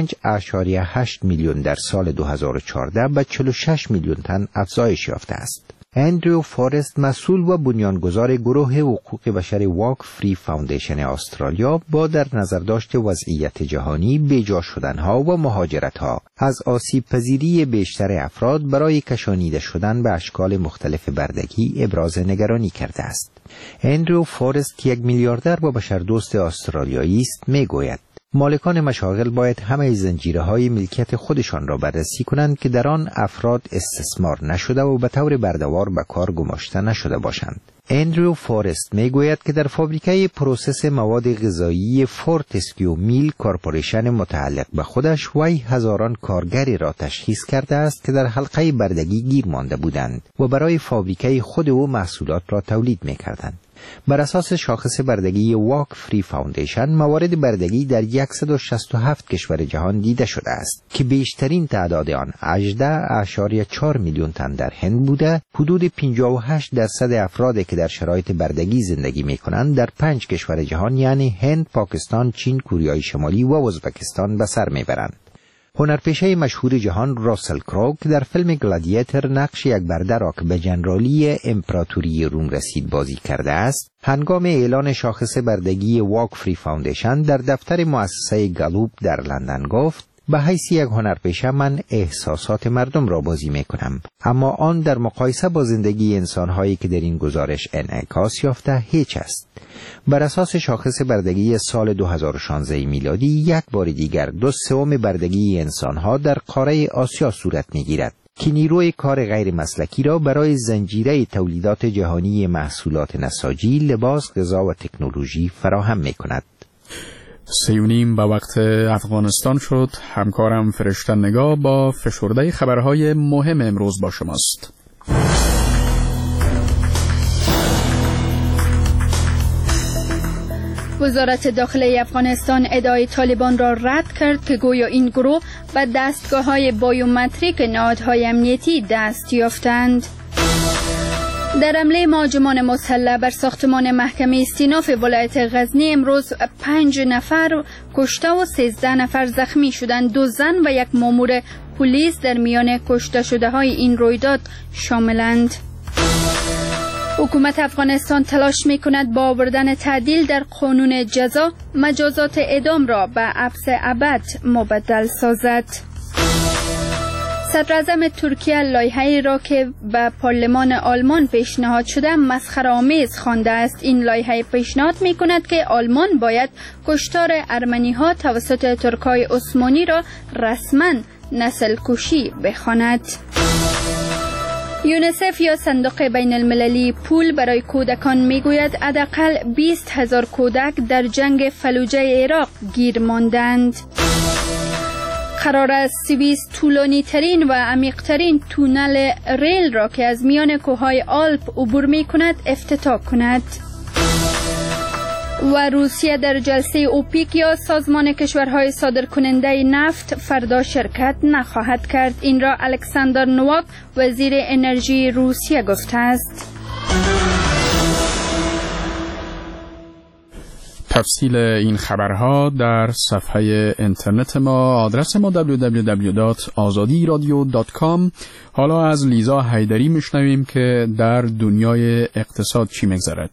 Speaker 22: 35.8 میلیون در سال 2014 به 46 میلیون تن افزایش یافته است. اندریو فارست، مسئول و بنیانگذار گروه حقوق بشر واک فری فاوندیشن استرالیا، با در نظر داشت وضعیت جهانی، بیجا شدنها و مهاجرتها از آسیب پذیری بیشتر افراد برای کشانیده شدن به اشکال مختلف بردگی ابراز نگرانی کرده است. اندریو فارست، یک میلیاردر و بشردوست استرالیایی است، میگوید مالکان مشاغل باید همه زنجیره‌های ملکیت خودشان را بررسی کنند که در آن افراد استثمار نشده و به طور برده‌وار به کار گماشته نشده باشند. اندریو فارست میگوید که در فابریکه پروسس مواد غذایی فورتسکیو میل کارپوریشن متعلق به خودش، وی هزاران کارگری را تشخیص کرده است که در حلقه بردگی گیر مانده بودند و برای فابریکه خود او محصولات را تولید می‌کردند. بر اساس شاخص بردگی واک فری فاوندیشن، موارد بردگی در 167 کشور جهان دیده شده است که بیشترین تعداد آن 18.4 میلیون تن در هند بوده. حدود 58% افرادی که در شرایط بردگی زندگی می‌کنند در 5 کشور جهان یعنی هند، پاکستان، چین، کره شمالی و ازبکستان به سر میبرند. هنرپیشه مشهور جهان راسل کرو که در فیلم گلادیاتور نقش یک برده را که به جنرالی امپراتوری روم رسید بازی کرده است، هنگام اعلان شاخص بردگی واک فری فاوندیشن در دفتر مؤسسه گالوپ در لندن گفت: به حیث یک هنرپیشه من احساسات مردم را بازی می کنم، اما آن در مقایسه با زندگی انسانهایی که در این گزارش انعکاس یافته هیچ است. بر اساس شاخص بردگی سال 2016 میلادی یک بار دیگر 2/3 بردگی انسانها در قاره آسیا صورت می گیرد که نیروی کار غیر مسلکی را برای زنجیره تولیدات جهانی محصولات نساجی، لباس، غذا و تکنولوژی فراهم می کند.
Speaker 1: 3:30 به وقت افغانستان شد. همکارم فرشته نگاه با فشرده خبرهای مهم امروز با شماست.
Speaker 8: وزارت داخلی افغانستان ادعای طالبان را رد کرد که گویا این گروه به دستگاه‌های بایومتریک نهادهای امنیتی دست یافتند. در حمله مهاجمان مسلح بر ساختمان محکمه استیناف ولایت غزنی امروز 5 نفر کشته و 13 نفر زخمی شدند. 2 زن و 1 مامور پلیس در میان کشته شده های این رویداد شاملند. حکومت افغانستان تلاش می کند با آوردن تعدیل در قانون جزا مجازات اعدام را به حبس ابد مبدل سازد. صدر اعظم ترکیه لایحه‌ای را که به پارلمان آلمان پیشنهاد شده مسخره‌آمیز خوانده است. این لایحه پیشنهاد می کند که آلمان باید کشتار ارمنی‌ها توسط ترک‌های عثمانی را رسما نسل کشی بخواند. یونیسف یا صندوق بین المللی پول برای کودکان میگوید حداقل 20,000 کودک در جنگ فلوجه عراق گیر ماندند. قرار است سوئیس طولانی ترین و عمیق ترین تونل ریل را که از میان کوههای آلپ عبور می کند افتتاح کند. و روسیه در جلسه اوپیک یا سازمان کشورهای صادرکننده نفت فردا شرکت نخواهد کرد. این را الکساندر نوواک وزیر انرژی روسیه گفته است.
Speaker 1: تفصیل این خبرها در صفحه اینترنت ما، آدرس ما www.azadiradio.com. حالا از لیزا حیدری میشنویم که در دنیای اقتصاد چی میگذرد.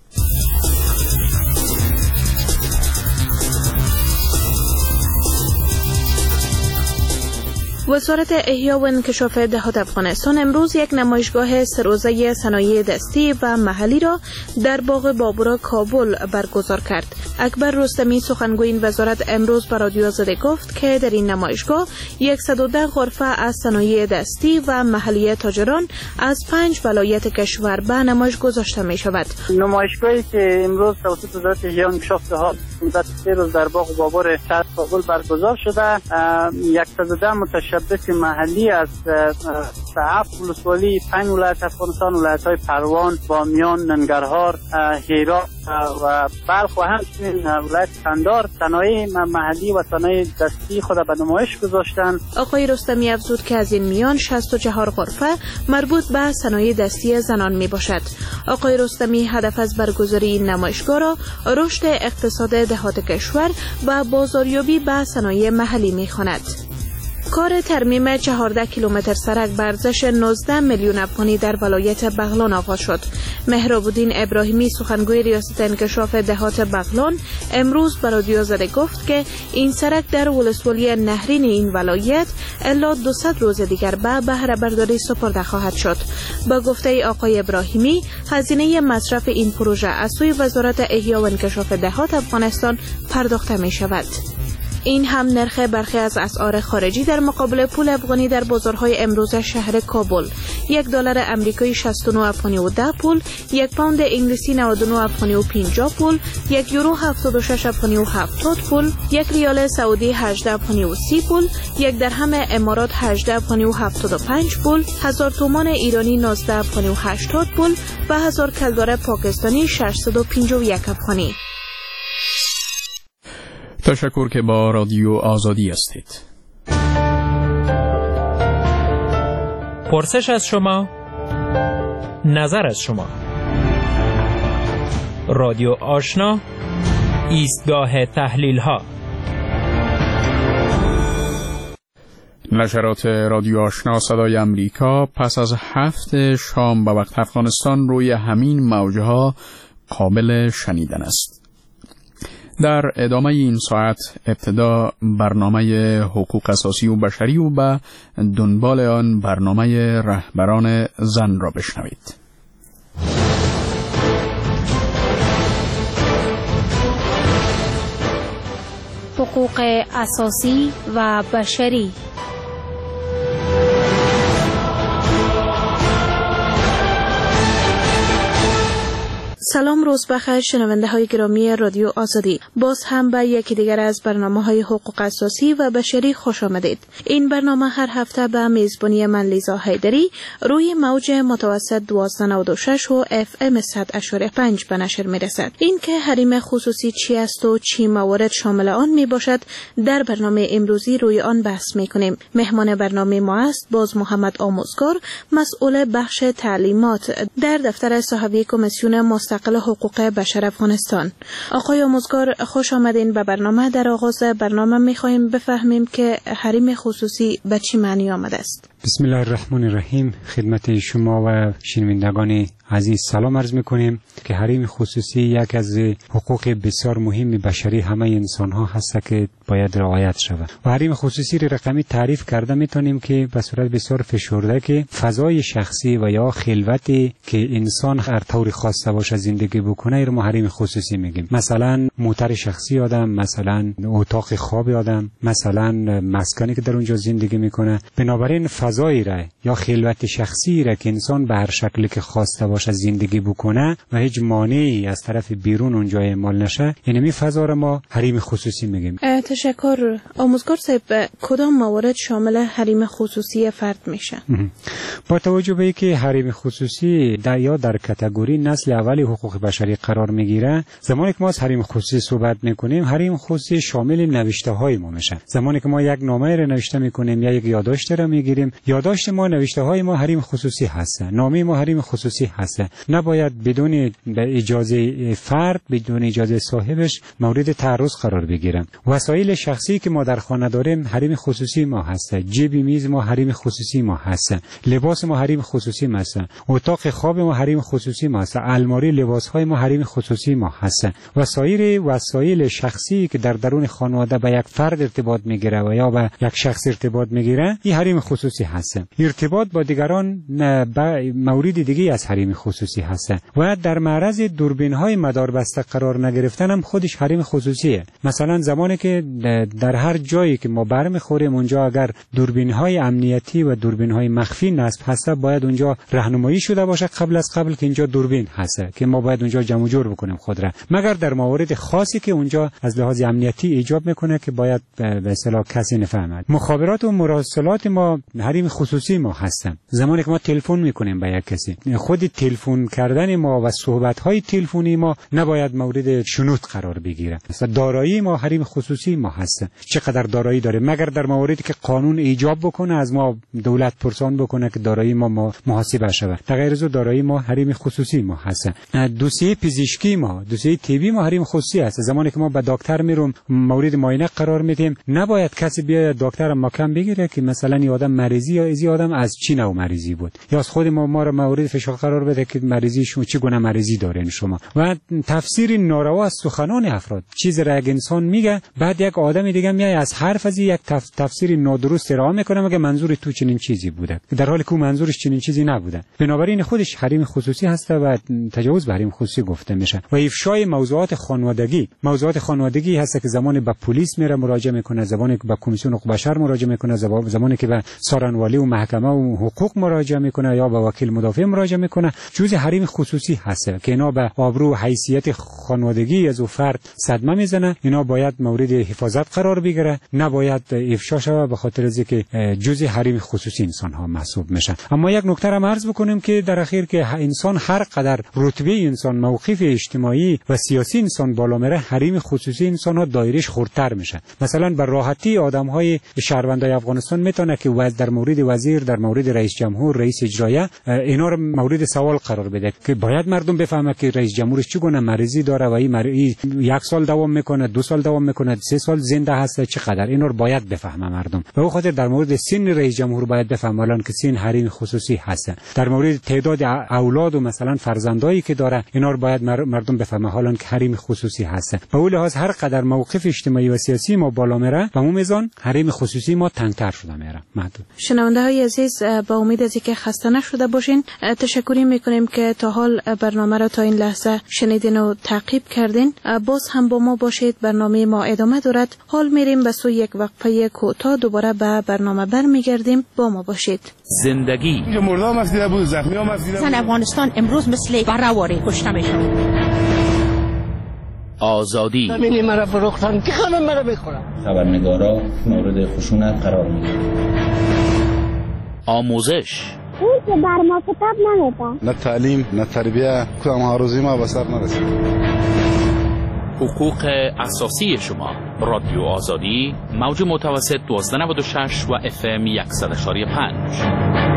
Speaker 21: وزارت احیا و انکشاف دهات افغانستان امروز یک نمایشگاه سه‌روزه صنایع دستی و محلی را در باغ بابورا کابل برگزار کرد. اکبر رستمی سخنگوی این وزارت امروز به رادیو آزادی گفت که در این نمایشگاه 110 غرفه از صنایع دستی و محلی تاجران از 5 ولایت کشور به نمایش گذاشته می شود.
Speaker 2: نمایشگاهی که امروز توسط وزارت احیا و انکشاف دهات مدت 3 روز در باغ بابور شهر کابل برگزار شده، 110 متشبث محلی از 7 ولسوالی 5 ولایت افغانستان، ولایت‌های پروان، بامیان، ننگرهار، هرات و بلخ و همچنین ولایت قندار صنایع محلی و صنایع دستی خود به نمایش گذاشتند.
Speaker 21: آقای رستمی افزود که از این میان 64 غرفه مربوط به صنایع دستی زنان می باشد. آقای رستمی هدف از برگزاری این نمایشگاه را رشد اقتصاد دهات کشور و بازاریابی به صنایع محلی می خواند. کار ترمیم 14 کیلومتر سرک به ارزش 19 میلیون افغانی در ولایت بغلان آغاز شد. مهراب الدین ابراهیمی سخنگوی ریاست انکشاف دهات بغلان امروز به رادیو آزادی گفت که این سرک در ولسوالی نهرین این ولایت الا 200 روز دیگر به بهره برداری سپرده خواهد شد. با گفته آقای ابراهیمی هزینه مصرف این پروژه از سوی وزارت احیا و انکشاف دهات افغانستان پرداخته می شود. این هم نرخ برخی از اسعار خارجی در مقابل پول افغانی در بازارهای امروز شهر کابل. $1 آمریکایی 69 افغانی و 10 پول، 1 پوند انگلیسی 99 افغانی و 50 پول، 1 یورو 76 افغانی و 70 پول، 1 ریال سعودی 18 افغانی و 30 پول، 1 درهم امارات 18 افغانی و 75 پول، 1000 تومان ایرانی 19 افغانی و 80 پول و 1000 کلدار پاکستانی 651 افغانی.
Speaker 1: تشکر که با رادیو آزادی هستید.
Speaker 3: پرسش از شما، نظر از شما. رادیو آشنا، ایستگاه تحلیل ها.
Speaker 1: نشرات رادیو آشنا صدای امریکا پس از 7 شام به وقت افغانستان روی همین موجها قابل شنیدن است. در ادامه این ساعت ابتدا برنامه حقوق اساسی و بشری و به دنبال آن برنامه رهبران زن را بشنوید.
Speaker 4: حقوق اساسی و بشری.
Speaker 21: سلام، روز بخیر شنونده های گرامی رادیو آزادی. باز هم به یکی دیگر از برنامه های حقوق اساسی و بشری خوش آمدید. این برنامه هر هفته به میزبانی من لیزا حیدری روی موج متوسط 1296 و FM 100.5 به نشر می رسد. این که حریم خصوصی چی است و چی موارد شامل آن می باشد در برنامه امروزی روی آن بحث می کنیم. مهمان برنامه ما است باز محمد آموزگار، مسئول بخش تعلیمات در دفتر صاحبی کمیسیون مستقل حقوق بشر افغانستان. آقای آموزگار خوش آمدین به برنامه. در آغاز برنامه می‌خوایم بفهمیم که حریم خصوصی به چی معنی آمده است.
Speaker 23: بسم الله الرحمن الرحیم. خدمت شما و شنوندگان عزیز سلام عرض می‌کنیم که حریم خصوصی یک از حقوق بسیار مهم بشری همه انسان‌ها هست که باید رعایت شود. و حریم خصوصی را رقمی تعریف کرده میتونیم که به صورت بسیار فشرده که فضای شخصی و یا خلوتی که انسان هر طور خواسته باشه زندگی بکنه رو ما حریم خصوصی میگیم. مثلا موتر شخصی آدم، مثلا اتاق خواب آدم، مثلا مسکنی که در اونجا زندگی میکنه. بنابراین فضایی را یا خلوت شخصی را که انسان به هر شکلی که خواسته باشه زندگی بکنه و هیچ مانعی از طرف بیرون اونجا اعمال نشه، یعنی می فضا را ما حریم خصوصی میگیم.
Speaker 21: تشکر. آموزگار صاحب، کدام موارد شامل حریم خصوصی فرد میشه؟
Speaker 23: با توجه به اینکه حریم خصوصی در کاتگوری نسل اولی حقوق بشری قرار میگیره، زمانی که ما از حریم خصوصی صحبت میکنیم، حریم خصوصی شامل نوشته های ما میشه. زمانی که ما یک نامه را نوشته میکنیم یا یک یادداشت را میگیریم، یادداشت ما، نوشته های ما حریم خصوصی هست. نامه ما حریم خصوصی هست. نباید بدون اجازه فرد، بدون اجازه صاحبش مورد تعرض قرار بگیره. وسایل شخصی که ما در خانه داریم حریم خصوصی ما هست. جیب میز ما حریم خصوصی ما هست. لباس ما حریم خصوصی ما هست. اتاق خواب ما حریم خصوصی ما هست. الماری لباس های ما حریم خصوصی ما هست. وسایل شخصی که در درون خانواده به یک فرد ارتباط میگیره و یا به یک شخص ارتباط میگیره، این حریم خصوصی هست. ارتباط با دیگران مورد دیگه از حریم خصوصی هست. و در معرض دوربین های مداربسته قرار نگرفتن هم خودش حریم خصوصیه. مثلا زمانی که در هر جایی که ما برمیخوریم اونجا اگر دوربین های امنیتی و دوربین های مخفی نصب هست، باید اونجا راهنمایی شده باشه قبل که اینجا دوربین هست که ما باید اونجا جمع جور بکنیم خود را، مگر در موارد خاصی که اونجا از لحاظ امنیتی ایجاب میکنه که باید به اصطلاح کسی نفهمد. مخابرات و مراسلات ما حریم خصوصی ما هستن. زمانی که ما تلفن میکنیم به یک کسی، خود تلفن کردن ما و صحبت های تلفنی ما نباید مورد شنود قرار بگیره. مثلا دارایی ما حریم خصوصی ما هست. چقدر دارایی داره، مگر در مواردی که قانون ایجاب بکنه از ما دولت پرسان بکنه که دارایی ما محاسبه شود. در غیر از دارایی ما حریم خصوصی ما هست. دوسیه پزشکی ما، دوسیه طبی ما حریم خصوصی هست. زمانی که ما به دکتر میریم مورد معاینه قرار میدیم، نباید کسی بیاد دکتر مکم بگیره که مثلا این آدم مریضی یا این آدم از چی نوع مریضی بود، یا از خود ما را مورد فشار قرار بده که مریضی شما چه گونه مریضی دارین شما. و تفسیر ناروا از سخنان افراد. چیز را یک انسان میگه، بعد یک یک آدم دیگه میای از حرف از یک تفسیر نادرست ارائه میکنه مگه منظور تو چنین چیزی بوده، در حالی که منظورش چنین چیزی نبوده. بنابراین خودش حریم خصوصی هست و تجاوز به حریم خصوصی گفته میشه. و افشای موضوعات خانوادگی هست که زمانی به پلیس میره مراجعه میکنه، زمانی که به کمیسیون حقوق بشر مراجعه میکنه، زمانی که به سارنوالی و محکمه و حقوق مراجعه میکنه یا به وکیل مدافع مراجعه میکنه، جزء حریم خصوصی هست که اینا به آبرو و حیثیت خانوادگی از او فرد صدمه میزنه. اینا باید مورد حفاظت قرار بگیره، نباید افشا شود، به خاطر از اینکه جزء حریم خصوصی انسان ها محسوب میشن. اما یک نکته را عرض بکنیم که در اخیر که انسان هر قدر رتبه انسان، موقف اجتماعی و سیاسی انسان بالا میره، حریم خصوصی انسان ها دایرش خردتر میشه. مثلا بر راحتی آدم های شهروندای افغانستان میتونه که در مورد وزیر، در مورد رئیس جمهور، رئیس اجرایه اینا رو مورد سوال قرار بده که باید مردم بفهمه که رئیس جمهورش چگونه مریضی داره و این 1 سال دوام میکنه، 2 سال دوام میکنه، 3 سال زنده هست، چقدر اینا رو باید بفهمه مردم. به خاطر در مورد سن رئیس جمهور باید بفهمه الان که سن حریم خصوصی هست. در مورد تعداد اولاد و مثلا فرزندایی که داره اینا رو باید مردم بفهمه حالا که حریم خصوصی هست. به اون لحاظ هر قدر موقف اجتماعی و سیاسی ما بالا میره، به اون میزان حریم خصوصی ما تنگتر شده میره. محدود.
Speaker 21: شنونده های عزیز، با امید از اینکه خسته نشده باشین، تشکری میکنیم که تا حال برنامه را تا این لحظه شنیدین و تعقیب کردین. باز هم با ما باشید، برنامه ما ادامه دارد. حال میریم به سوی یک وقفه کوتاه، دوباره به برنامه برمیگردیم. با ما باشید.
Speaker 12: زندگی
Speaker 5: مردم افسیده بود، زخمی هم افسیده بود.
Speaker 14: زن افغانستان امروز مثل برآوری کشته میشن.
Speaker 12: آزادی
Speaker 15: زمینی مرا فروختن که همه مرا میخورن.
Speaker 16: خبرنگارا مورد خشونت قرار میگیرن.
Speaker 12: آموزش
Speaker 17: اون که بر ما کتاب نمیده،
Speaker 13: نه تعلیم نه تربیه، کدام هاروزی ما به سر نرسید.
Speaker 12: حقوق اساسی شما. رادیو آزادی، موج متوسط 1296 و FM 100.5.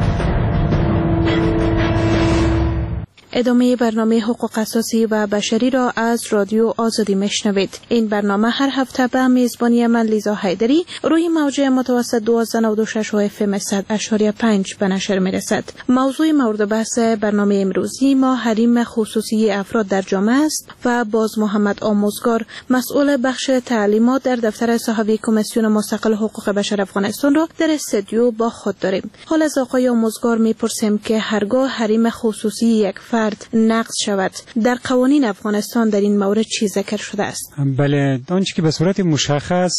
Speaker 21: ادامه برنامه حقوق اساسی و بشری را از رادیو آزادی میشنوید. این برنامه هر هفته به میزبانی من لیزا حیدری روی موج متوسط 1296 و FM 100.5 به نشر میرسد. موضوع مورد بحث برنامه امروزی ما حریم خصوصی افراد در جامعه است و باز محمد آموزگار، مسئول بخش تعلیمات در دفتر صاحب کمیسیون مستقل حقوق بشر افغانستان را در استودیو با خود داریم. حال از آقای آموزگار میپرسیم که هرگاه حریم خصوصی یک فرد نقض شود، در قوانین افغانستان در این مورد چی ذکر شده است؟
Speaker 23: بله، آنچه که به صورت مشخص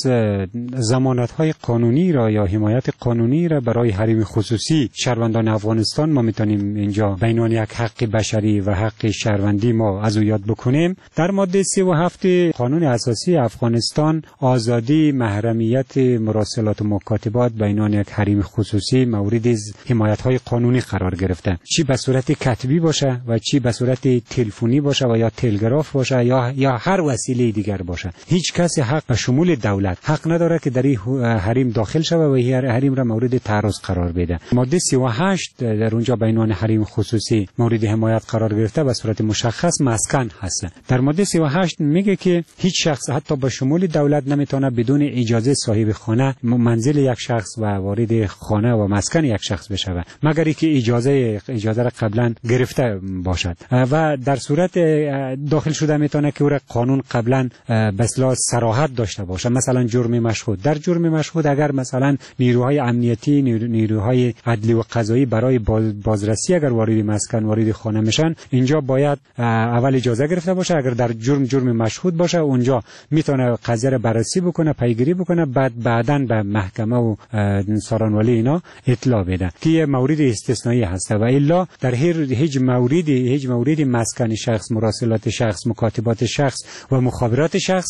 Speaker 23: ضمانت‌های قانونی را یا حمایت قانونی را برای حریم خصوصی شهروندان افغانستان ما میتونیم اینجا به عنوان یک حق بشری و حق شهروندی ما از او یاد بکنیم. در ماده 37 قانون اساسی افغانستان آزادی محرمیت مراسلات و مکاتبات به عنوان یک حریم خصوصی مورد حمایت‌های قانونی قرار گرفته، چی به صورت کتبی باشه و چی به صورت تلفنی باشه و یا تلگراف باشه یا هر وسیله دیگر باشه. هیچ کسی حق به شمول دولت حق نداره که در این حریم داخل شود و این حریم را مورد تعرض قرار بده. ماده 38 در اونجا به عنوان حریم خصوصی مورد حمایت قرار گرفته به صورت مشخص مسکن هست. در ماده 38 میگه که هیچ شخص حتی به شمول دولت نمیتونه بدون اجازه صاحب خانه منزل یک شخص و وارد خانه و مسکن یک شخص بشه مگر اینکه اجازه را قبلا گرفته باشد و در صورت داخل شده میتونه که او را قانون قبلا به اصطلاح صراحت داشته باشه. مثلا جرم مشهود، در جرم مشهود اگر مثلا نیروهای امنیتی، نیروهای عدلی و قضایی برای بازرسی اگر وارد مسکن وارد خانه میشن، اینجا باید اول اجازه گرفته باشه. اگر در جرم مشهود باشه اونجا میتونه قضیه را بررسی بکنه، پیگیری بکنه، بعداً به محکمه و سارنوالی اینا اطلاع بده که یه مورد استثنایی هست و الا در هیچ موردی مسکن شخص، مراسلات شخص، مکاتبات شخص و مخابرات شخص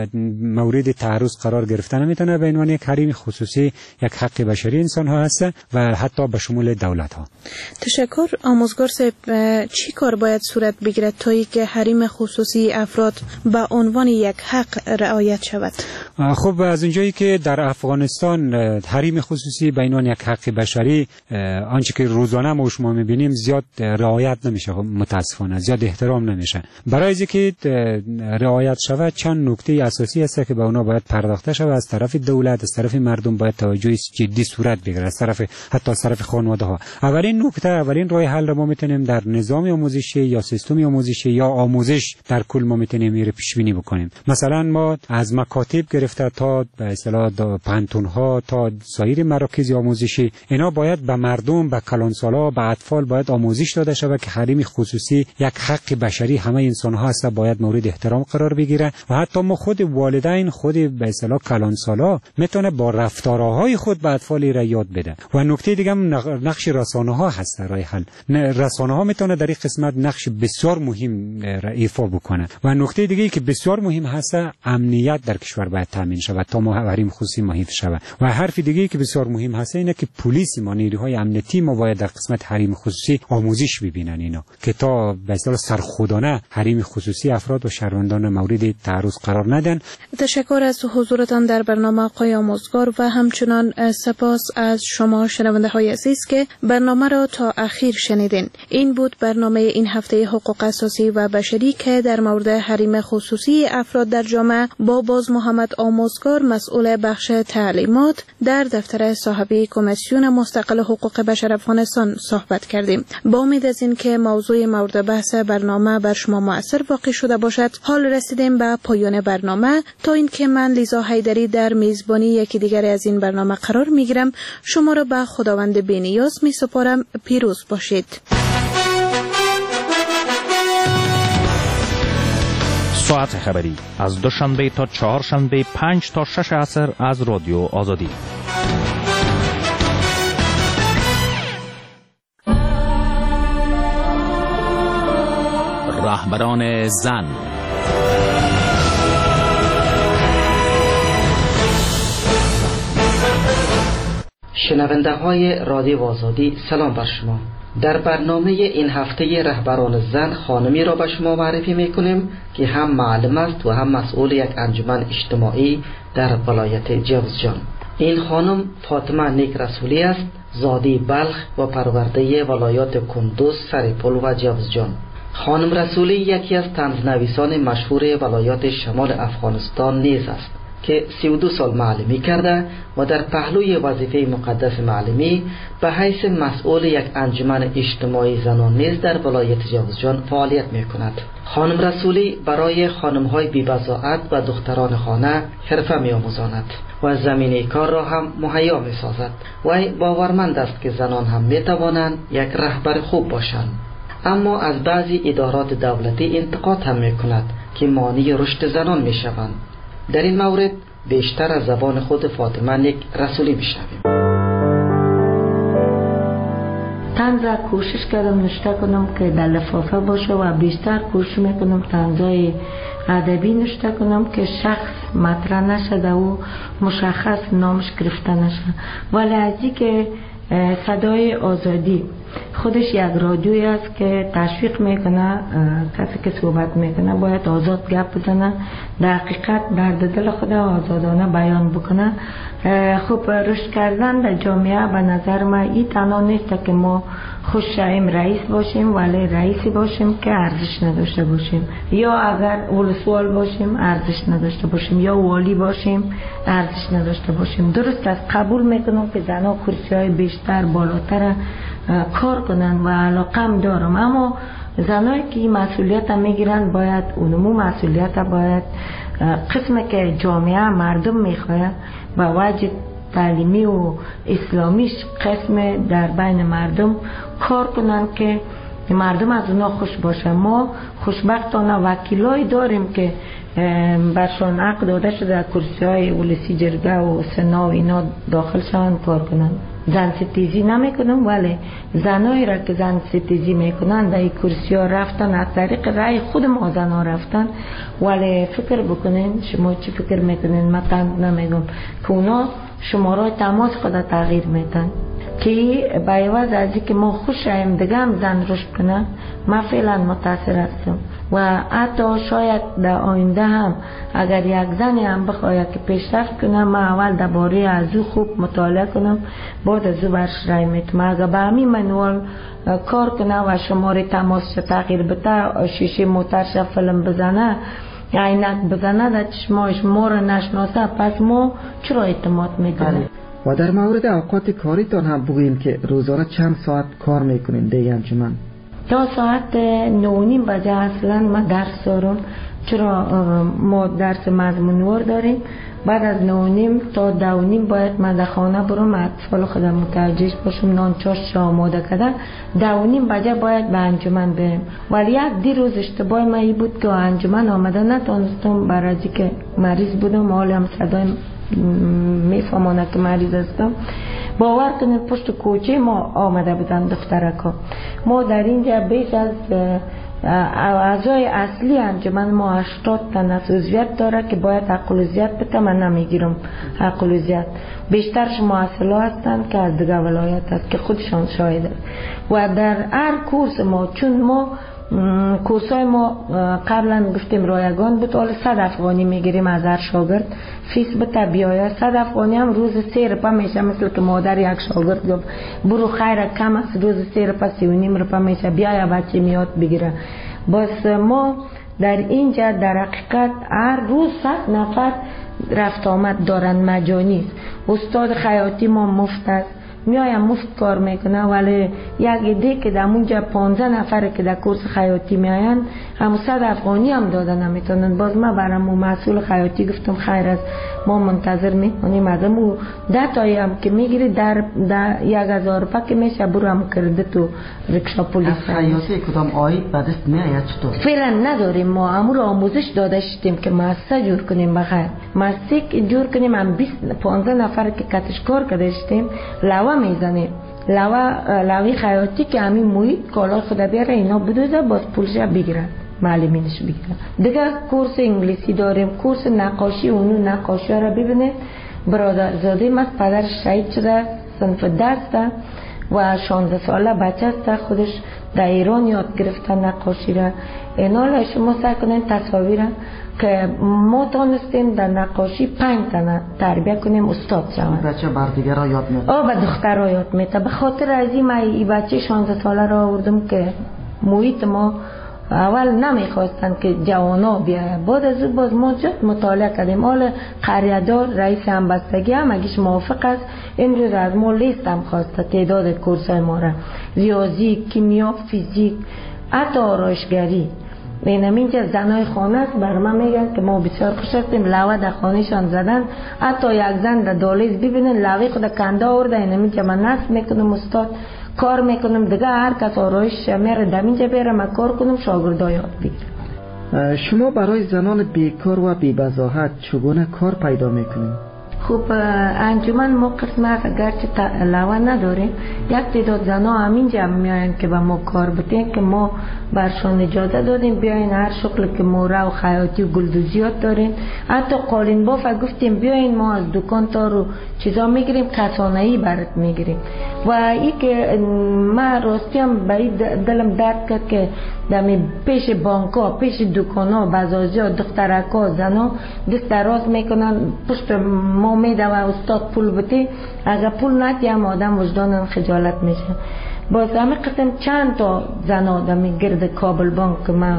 Speaker 23: مورد تعرض قرار گرفتن نمیتونه. به عنوان یک حریم خصوصی یک حق بشری انسان ها هست و حتی به شمول دولت ها.
Speaker 21: تشکر. آموزگار صاحب، چی کار باید صورت بگیرد تا اینکه حریم خصوصی افراد به عنوان یک حق رعایت شود؟
Speaker 23: خب از اونجایی که در افغانستان حریم خصوصی به عنوان یک حق بشری آنچه که روزانه ما شما میبینیم زیاد رعایت نمیشه متاسفانه زیاد احترام نمیشه. برای اینکه رعایت شود چند نکته اساسی است که به اونا باید پرداخته شود از طرف دولت، از طرف مردم باید توجه جدی صورت بگیره، از طرف حتی از طرف خانواده ها. اولین راه حل را ما میتونیم در نظام آموزشی یا سیستم آموزشی یا آموزش در کل ما میتونیم میره پیش بینی بکنیم. مثلا ما از مکاتب گرفته تا به اصطلاح پانتون ها تا سایر مراکز آموزشی، اینا باید به مردم، به کلانسالا، به اطفال باید آموزش داده شود که حریم خصوصی یک حق بشری همه انسان ها است، باید مورد احترام قرار بگیره. و حتی ما خود والدین، خود به اصطلاح کلانسالا میتونه با رفتارهای خود به اطفال را یاد بده. و نکته دیگه هم نقش رسانه ها هست راه حل. رسانه ها میتونه در این قسمت نقش بسیار مهم ایفا بکنه. و نکته دیگه که بسیار مهم هست، امنیت در کشور باید تامین شود تا حریم خصوصی محیط شود. و حرف دیگه که بسیار مهم هست اینه که پلیس ما، نیروهای امنیتی ما باید در قسمت حریم خصوصی آموزش ببینن اینا که تا به اصطلاح سرخودانه حریم خصوصی افراد و شهروندان مورد تعرض قرار ندن.
Speaker 21: تشکر از حضورتان در برنامه آقای آموزگار و همچنان سپاس از شما شنونده های عزیز که برنامه را تا اخیر شنیدین. این بود برنامه این هفته حقوق اساسی و بشری که در مورد حریم خصوصی افراد در جامعه با باز محمد آموزگار، مسئول بخش تعلیمات در دفتر صاحبی کمیسیون مستقل حقوق بشر افغانستان صحبت کردیم. با امید از این که موضوع مورد بحث برنامه بر شما مؤثر واقع شده باشد، حال رسیدیم به پایان برنامه. تا اینکه من لیزا حیدری در میزبانی یکی دیگر از این برنامه قرار میگیرم، شما را به خداوند بی‌نیاز میسپارم. پیروز باشید.
Speaker 12: ساعت خبری از دوشنبه تا چهارشنبه 5 تا 6 عصر از رادیو آزادی. رهبران زن.
Speaker 7: شنونده های رادیو آزادی، سلام بر شما. در برنامه این هفته رهبران زن خانمی را به شما معرفی میکنیم که هم معلم است و هم مسئول یک انجمن اجتماعی در ولایت جوزجان. این خانم فاطمه نیک رسولی است، زاده بلخ و پرورده ولایات کندوز، سرپل و جوزجان. خانم رسولی یکی از طنزنویسان مشهور ولایات شمال افغانستان نیز است که 32 سال معلمی کرده و در پهلوی وظیفه مقدس معلمی به حیث مسئول یک انجمن اجتماعی زنان نیز در ولایت جوزجان فعالیت می کند. خانم رسولی برای خانم‌های بی‌بضاعت و دختران خانه حرفه می‌آموزاند و زمینه کار را هم مهیا می‌سازد. وی باورمند است که زنان هم می‌توانند یک رهبر خوب باشند. اما از بعضی ادارات دولتی انتقاد هم می‌کند که مانع رشد زنان می‌شوند. در این مورد بیشتر از زبان خود فاطمه نیک رسولی بشنویم.
Speaker 10: طنز را کوشش کردم نوشته کنم که در لفافه باشه و بیشتر کوشش میکنم طنزهای ادبی نوشته کنم که شخص مطرح نشده و مشخص نامش گرفته نشه. ولی از این که صدای آزادی خودش یک رادیویی است که تشویق میکنه کسی که صحبت میکنه باید آزاد گپ بزنه، در حقیقت درد دل خود آزادانه بیان بکنه. خب رشد کردن در جامعه به نظر من این تنها نیست که ما خوش شویم رئیس باشیم، ولی رئیسی باشیم که ارزش نداشته باشیم، یا اگر ولسوال باشیم ارزش نداشته باشیم، یا والی باشیم ارزش نداشته باشیم. درست است، قبول میکنم که زنها کرسی‌های بیشتر بالاتر کار کنن و علاقم دارم، اما زنایی که این مسئولیت میگیرن باید اونمو مسئولیت باید قسمی که جامعه مردم میخواه با وجه تعلیمی و اسلامیش قسم در بین مردم کار کنن که مردم از اونا خوش باشه. ما خوشبختانه وکیلای داریم که برشان حق داده شده در کرسی های ولسی جرگه و سنا و اینا داخل شوند کار کنن. زن ستیزی نمیکنم، ولی زنایی را که زن ستیزی میکنن در این کرسی ها رفتن از طریق رأی خود ما زن ها رفتن. ولی فکر بکنین شما چی فکر میکنین؟ من تند نمیگم که اونا شماره تماس خود تغییر میتن که به عوض از که ما خوش شویم دیگه هم زن رشد کنن. من فعلا متاثر هستم و حتی شاید در آینده هم اگر یک زن هم بخواید که پیشرفت کنم، من اول درباره از او خوب مطالعه کنم، بعد از او برش رای میتم. اگر به همین منوال کار کنه و شماره تماسش تغییر بده، شیشه موترش فیلم بزنه، عینک بزنه، در چشماش ما رو نشناسه، پس ما چرا اعتماد میکنیم؟
Speaker 7: و در مورد اوقات کاریتان هم بگوییم که روزانه چند ساعت کار میکنین دیگه انجمن؟
Speaker 10: تا ساعت 9:30 بجه اصلا ما درس دارم، چرا ما درس مضمونوار داریم. بعد از 9:30 تا 10:30 باید من در خانه برم، اطفال خودم متوجه باشم، نان چاشت آماده کردن. 10:30 بجه باید به انجمن بریم. ولی یک دیروز اشتباه من این بود که انجمن آمده نتونستم، برای که مریض بودم، حالا هم صدای میفهمانه که مریض هستم. باور کنید پشت کوچه ما آمده بودن دخترکا. ما در اینجا بیش از اعضای اصلی انجمن ما 80 تن از عضویت داره که باید حق العضویت بده. من نمیگیرم حق العضویت، بیشترش معسلا هستن که از دیگه ولایت هست که خودشان شاهده. و در هر کورس ما، چون ما کورسای ما قبلا گفتیم رایگان بود، حالا 100 افغانی میگیریم از هر شاگرد، فیس بتا بیاید. 100 افغانی هم روز 3 روپا میشه، مثل که مادر یک شاگرد گفت برو خیر کم است، روز 3 روپا 3.5 روپا میشه، بیاید بچه میاد بگیره. بس ما در اینجا در حقیقت هر روز 100 نفر رفت آمد دارن، مجانی است. استاد خیاطی ما مفت است، میایم مفت کار میکنه. ولی یک عده که در اونجا 15 نفر که در کورس خیاطی میاین، هم 100 افغانی هم داده نمیتونن. باز ما برام مسئول خیاطی گفتم خیر است، ما منتظر میکنیم از امو 10 تایی هم که میگیری در 1000 روپا که میشه برو هم کرده تو رکشا پلیس.
Speaker 7: خیاطی کدام آیید به دست میآید چطور؟
Speaker 10: فعلا نداریم، ما امور آموزش داده شدیم که ماسه جور کنیم. بخیر ماسه جور کنیم، هم 15 نفر که کتش کار کرده شدیم لوا میزنیم. لوی خیاطی که همین محیط کالا خود بیاره اینا بدوزه، باز پولش بگیرن، معلمینش بگیرن. دیگه کورس انگلیسی داریم، کورس نقاشی، اونو نقاشی را ببینید. برادرزاده من پدرش شهید شده، صنف دسته و 16 ساله بچه است، خودش در ایران یاد گرفته نقاشی را. اینا شما سعی کنین تصاویر که ما تانستیم در نقاشی 5 تنه تربیه کنیم استاد شوند.
Speaker 7: بچه بر دیگر را یاد میده؟
Speaker 10: به دختر را یاد میده. به خاطر از این بچه 16 ساله را آوردم که محیط ما اول نمیخواستن که جوانا بیاید. بعد از باز ما جد مطالعه کردیم. حالا قریه‌دار رئیس همبستگی هم اگرش موافق است، امروز از ما لیست هم خواسته تعداد کورسای ما را، ریاضی، کیمیا، فیزیک، حتی آرایشگری. بینم اینجا زنای خانه است، بر من میگن که ما بسیار خوش هستیم، لوه در خانهشان زدن. حتی یک زن در دالیز ببینن لوه خود کنده آورده، اینم اینجا من نصب میکنم، استاد کار میکنم. دیگه هر کس آرایش میره در اینجا بیاره، من کار کنم، شاگردا یاد بگیرم.
Speaker 7: شما برای زنان بیکار و بی‌وضاحت چگونه کار پیدا میکنید؟
Speaker 10: خوب انجمن ما قسمت اگرچه لوه نداریم، یک تعداد زنا همینجا میاین که به ما کار بتین که ما برشان اجازه دادیم بیاین هر شغل که موره و خیاطی و گلدوزیات دارین. حتی قالین باف گفتیم بیاین ما از دکان تا رو چیزا میگیریم، کسانه‌ای برات میگیریم. و این که من راستی هم برای دلم درد کرد که دمی پیش بانکا، پیش دکانا، بازارجا، دخترکا، زنا دست دراز میکنن، پشت ما میده و استاد پول بده. اگر پول ندی هم آدم وجدانم خجالت میشه. باز همه قسم چند تا زن آدمی گرد کابل بانک که من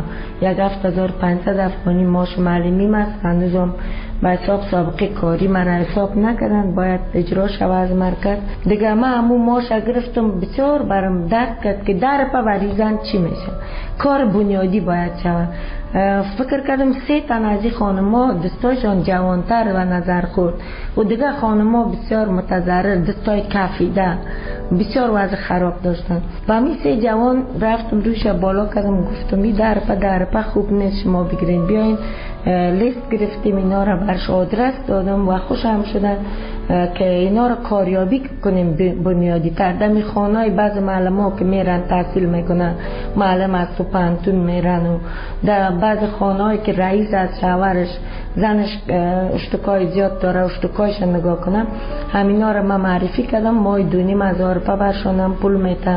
Speaker 10: 1500 افغانی ماش معلمیم است، هنوزم به حساب سابقه کاری من حساب نکردن، باید اجرا شود از مرکز. دیگه من همون ماش گرفتم، بسیار برام درد کرد که در پا وریزن چی میشه. کار بنیادی باید شود. فکر کردم 3 تن از این خانما دستایشان جوانتر و نظر خورد و دیگه خانما بسیار متضرر، دستای کفیده، بسیار وضع خراب داشتن. و همین 3 جوان رفتم روش بالا کردم، گفتم این در پا خوب نیست، شما بگیرین بیاین. لیست گرفتیم، اینا را برش آدرس دادم و خوشم شدن که اینا را کاریابی کنیم بنیادی تر. دمی خانه‌های بعض معلم‌ها که میرن تحصیل میکنن، معلم از تو پانتون میرن و در بعض خانه‌هایی که رئیس از شوهرش زنش اشتکای زیاد داره، اشتکایش نگاه کنم، همینا را من معرفی کردم. مای 2,500 روپیه برشانم پول میتن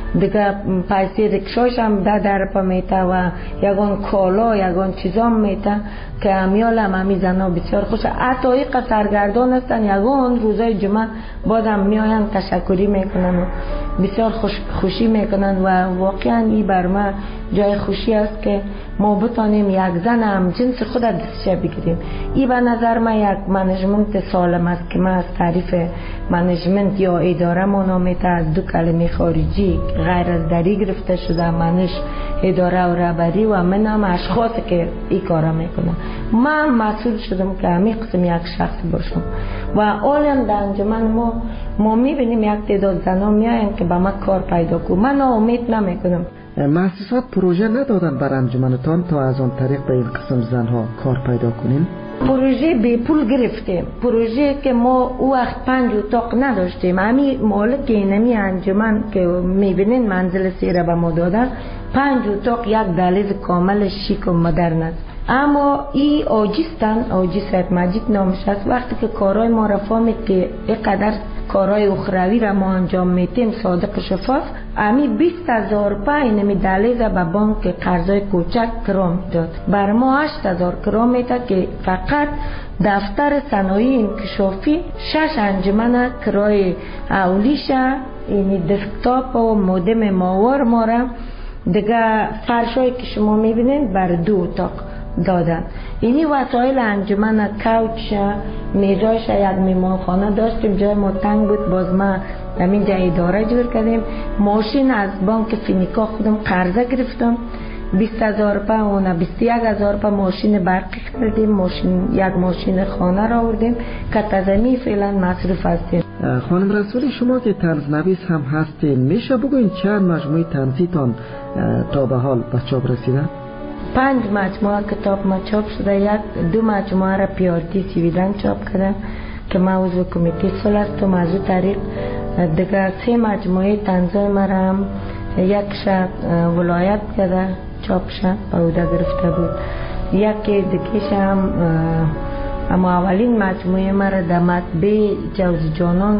Speaker 10: دیگه پیسه رکشاش هم در پا میته و یگان کالا یگان چیزام میته که امیال هم همی زنها بسیار خوش. حتی ایقا سرگردان هستن یگان روزای جمعه بازم میاین تشکری میکنن و بسیار خوشی میکنن و واقعا این بر ما جای خوشی است که ما بتانیم یک زن هم جنس خود دستش بگیریم. این به نظر من یک منیجمنت سالم است که من از تعریف منیجمنت یا اداره منامیت از دو کلمه خارجی غیر از دری گرفته شده، منش اداره و رهبری و من هم اشخاصی که این کارا میکنم. من مسئول شدم که همین قسم یک شخص باشم و حالا در انجمن ما میبینیم یک تعداد زنان میاین که به ما کار پیدا کنم. من امید نمیکنم.
Speaker 7: مؤسسات پروژه ندادن بر انجمنتان تا از آن طریق به این قسم زنها کار پیدا کنین؟
Speaker 10: پروژه بی پول گرفتیم، پروژه که ما او وقت 5 اتاق نداشتیم. همین مالک اینمی انجمن که میبینین منزل سیره به ما دادن 5 اتاق یک دهلیز کامل شیک و مدرن است. اما ای عاجزتن، عاجز سید مجید نامش است. وقتی که کارهای ما را فهمید که اینقدر کارهای اخروی را ما انجام میتیم صادق شفاف، امی 20,000 روپیه اینمی دهلیز به بانک قرضای کوچک کرام داد. بر ما 8,000 کرام میده که فقط دفتر صنایع انکشافی 6 انجمن کرای اولیشه، اینی دسکتاپ و مودم ماور ما را دیگه فرشایی که شما میبینید بر 2 اتاق دادن. اینی وسایل انجمن کوچ میزایش یک میمانخانه داشتیم، جای ما تنگ بود، باز ما همینجا اداره جور کردیم. ماشین از بانک فینیکا خودم قرضه گرفتم 20,000 روپیه، اون 21,000 روپیه ماشین برقی خریدیم، یک ماشین خانه را آوردیم که تزمی فعلا مصروف هستیم.
Speaker 7: خانم رسولی، شما که طنزنویس هم هستین، میشه بگوین چند مجموعه طنزیتان تا به حال به چاپ رسیده؟
Speaker 10: 5 مجموعه کتاب ما چاپ شده، 2 مجموعه را پیارتی سویدن چاپ کرده که ما عضو کمیته صلح هستم. از او طریق دیگه 3 مجموعه طنزای ما را هم یکش ولایت کرده چاپ شد به عهده گرفته بود، یکی دیگهش هم اما اولین مجموعه ما را در مطبع جوز جانان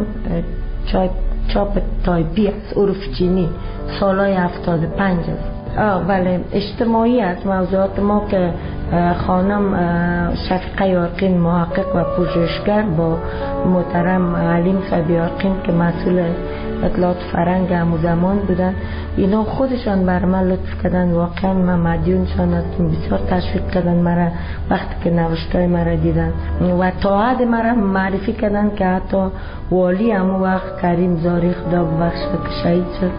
Speaker 10: چاپ تایپی است، عرف چینی، سالهای 75 است. بله، اجتماعی است موضوعات ما که خانم شفیقه یارقین محقق و پژوهشگر با محترم علیم صاحب یارقین که مسئول اطلاعات فرهنگ همون زمان بودن، اینا خودشان بر من لطف کردن. واقعا من مدیونشان هستم، بسیار تشویق کردن مرا وقتی که نوشتای مرا دیدن و تا حد مرا معرفی کردن که حتی والی همون وقت کریم زاری خدا ببخشه که شهید شد،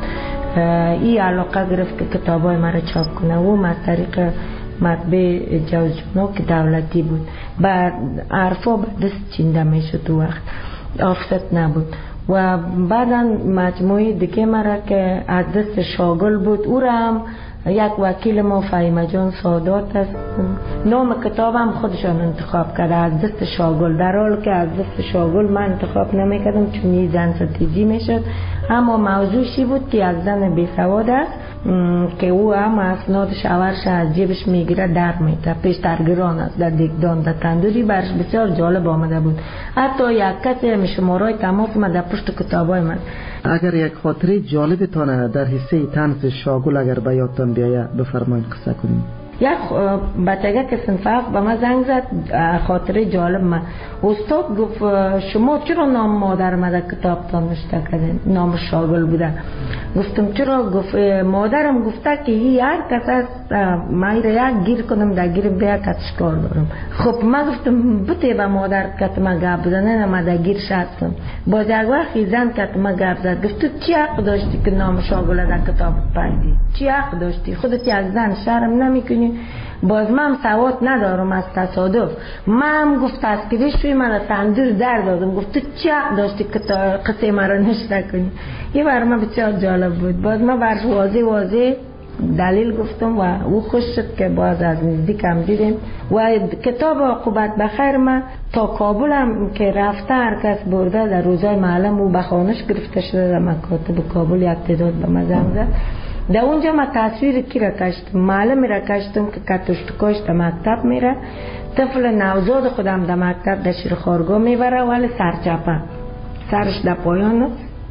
Speaker 10: این علاقه گرفت که کتابای مرا چاپ کنه. و از طریق مطبع جوزجانو که دولتی بود، بعد حرفا به دست چینده میشد، تو وقت آفست نبود. و بعدا مجموعه دیگه مرا که از دست شاگل بود، او را هم یک وکیل ما فهیمه جان سادات است، نام کتابم خودشان انتخاب کرده از دست شاگل، در حال که از دست شاگل من انتخاب نمیکردم چون این زن ستیزی میشد. اما موضوعی بود که از زن بیسواد است که او هم اسناد شوهرش از جیبش میگیره در میده، پیشترگران است در دیگدان در تندوری، برش بسیار جالب آمده بود. حتی یک کسی شمارای تماس ما در پشت کتابای من.
Speaker 7: اگر یک خاطره جالبتانه در حصه طنز شاگل اگر به یادتان بیاید بفرمایید قصه کنیم.
Speaker 10: یک بچگه که صنف به من زنگ زد، خاطره جالب من، استاد گفت شما چرا نام مادر ما در کتابتان نوشته کردین؟ نام شاگل بوده. گفتم چرا؟ گفت مادرم گفته که هر کس است من یک گیر کنم در گیر بیا کتش کار دارم. خب من گفتم بته به مادر کت ما گپ بزنه، من در گیر شستم. باز یک وقتی زن کت ما گپ زد، گفت تو چی حق داشتی که نام شاگل در کتاب پایدی؟ چی حق داشتی؟ خودت یک زن شرم نمیکنی؟ باز من سواد ندارم از تصادف. من گفت تذکری شوی من تندور در دادم، گفت تو چی حق داشتی که قصه مرا نشته کنی؟ این برای من بسیار جالب بود. باز من برش واضح دلیل گفتم و او خوش شد که باز از نزدیک هم دیدیم. و کتاب عاقبت بخیر من تا کابل هم که رفته هر کس برده در روزای معلم او بخانش گرفته شده در مکاتب کابل، یک تعداد به من زنگ زد. در اونجا ما تصویر کی را کشتم؟ معلم را کشتم که کتشتکاش در مکتب میره، طفل نوزاد خودم در مکتب در شیرخوارگاه میبره ولی سرچپه، سرش در پایان است،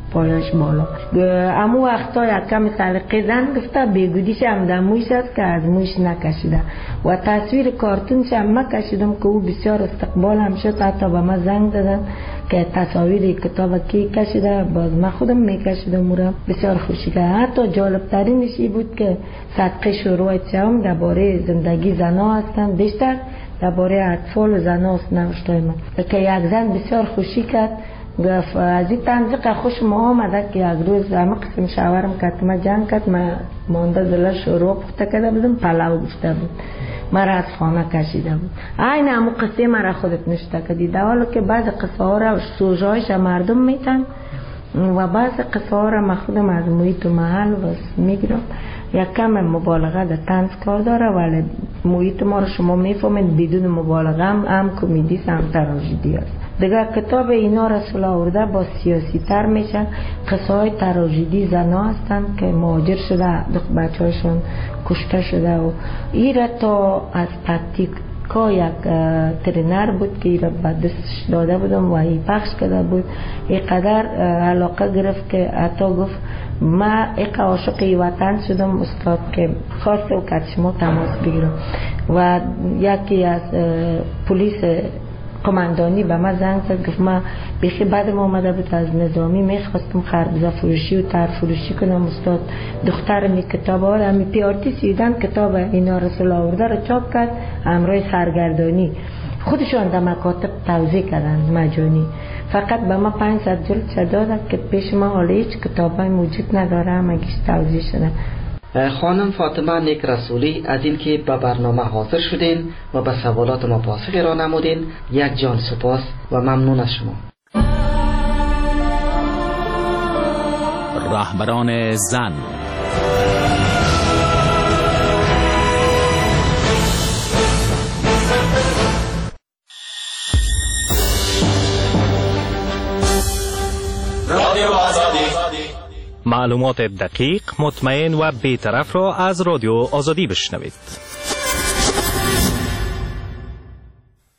Speaker 10: پایش بالا. امو وقتا یک کم سلیقه زن گفته بیگودیش هم در مویش است که از مویش نکشیده و تصویر کارتونش هم کشیدم که او بسیار استقبال هم شد. حتی به من زنگ دادن که تصاویر کتاب کی کشیده، باز من خودم میکشیدم مورم بسیار خوشی کرد. حتی جالب ترینش این بود که صدقه شروع چهارم درباره زندگی زنا هستن، بیشتر درباره اطفال و زناست نوشته من که یک زن بسیار خوشی کرد. گفت از این تنزیق خوش ما آمده که یک روز همه قسم شاورم کرد ما جنگ کرد، من مانده دلش شروع پخته کرده بودم، پلو گفته بود، مرا از خانه کشیده بود. این همون قصه مرا خودت نشته کردی، در حالی که بعض قصه ها را سوژهایش مردم میتن و بعض قصه ها را من خودم از محیط و محل میگیرم. یک کم مبالغه در طنز کار داره، ولی محیط ما رو شما میفهمید بدون مبالغه هم کمدی هم تراژدی است. دیگه کتاب اینا رسول آورده با سیاسی تر میشه. قصه های تراژدی زنا هستن که مهاجر شده، بچه هایشون کشته شده و ایره تا از پرکتیکا یک ترینر بود که ایره به دستش داده بودم و ای پخش کرده بود. اینقدر علاقه گرفت که حتی گفت ما ایک عاشق وطن شدم استاد که خواسته و که شما تماس بگیرم. و یکی از پلیس کماندانی به من زنگ زد، گفت من بیخی بعدم آمده بود از نظامی میخواستم خربزه فروشی و تر فروشی کنم استاد. دختر می کتاب ها را می پیارتی سیدن کتاب اینا رسول آورده را چاپ کرد همراه سرگردانی. خودشان در مکاتب توزیع کردن مجانی. فقط به ما 500 جلد دادن که پیش ما حالا هیچ کتاب های موجود نداره، همگیش توزیع شده.
Speaker 7: خانم فاطمه نیک رسولی، از این که به برنامه حاضر شدین و به سوالات ما پاسخ را نمودین یک جان سپاس و ممنون از شما.
Speaker 12: رهبران زن.
Speaker 6: رادیو آزادی، معلومات دقیق، مطمئن و بی‌طرف را از رادیو آزادی بشنوید.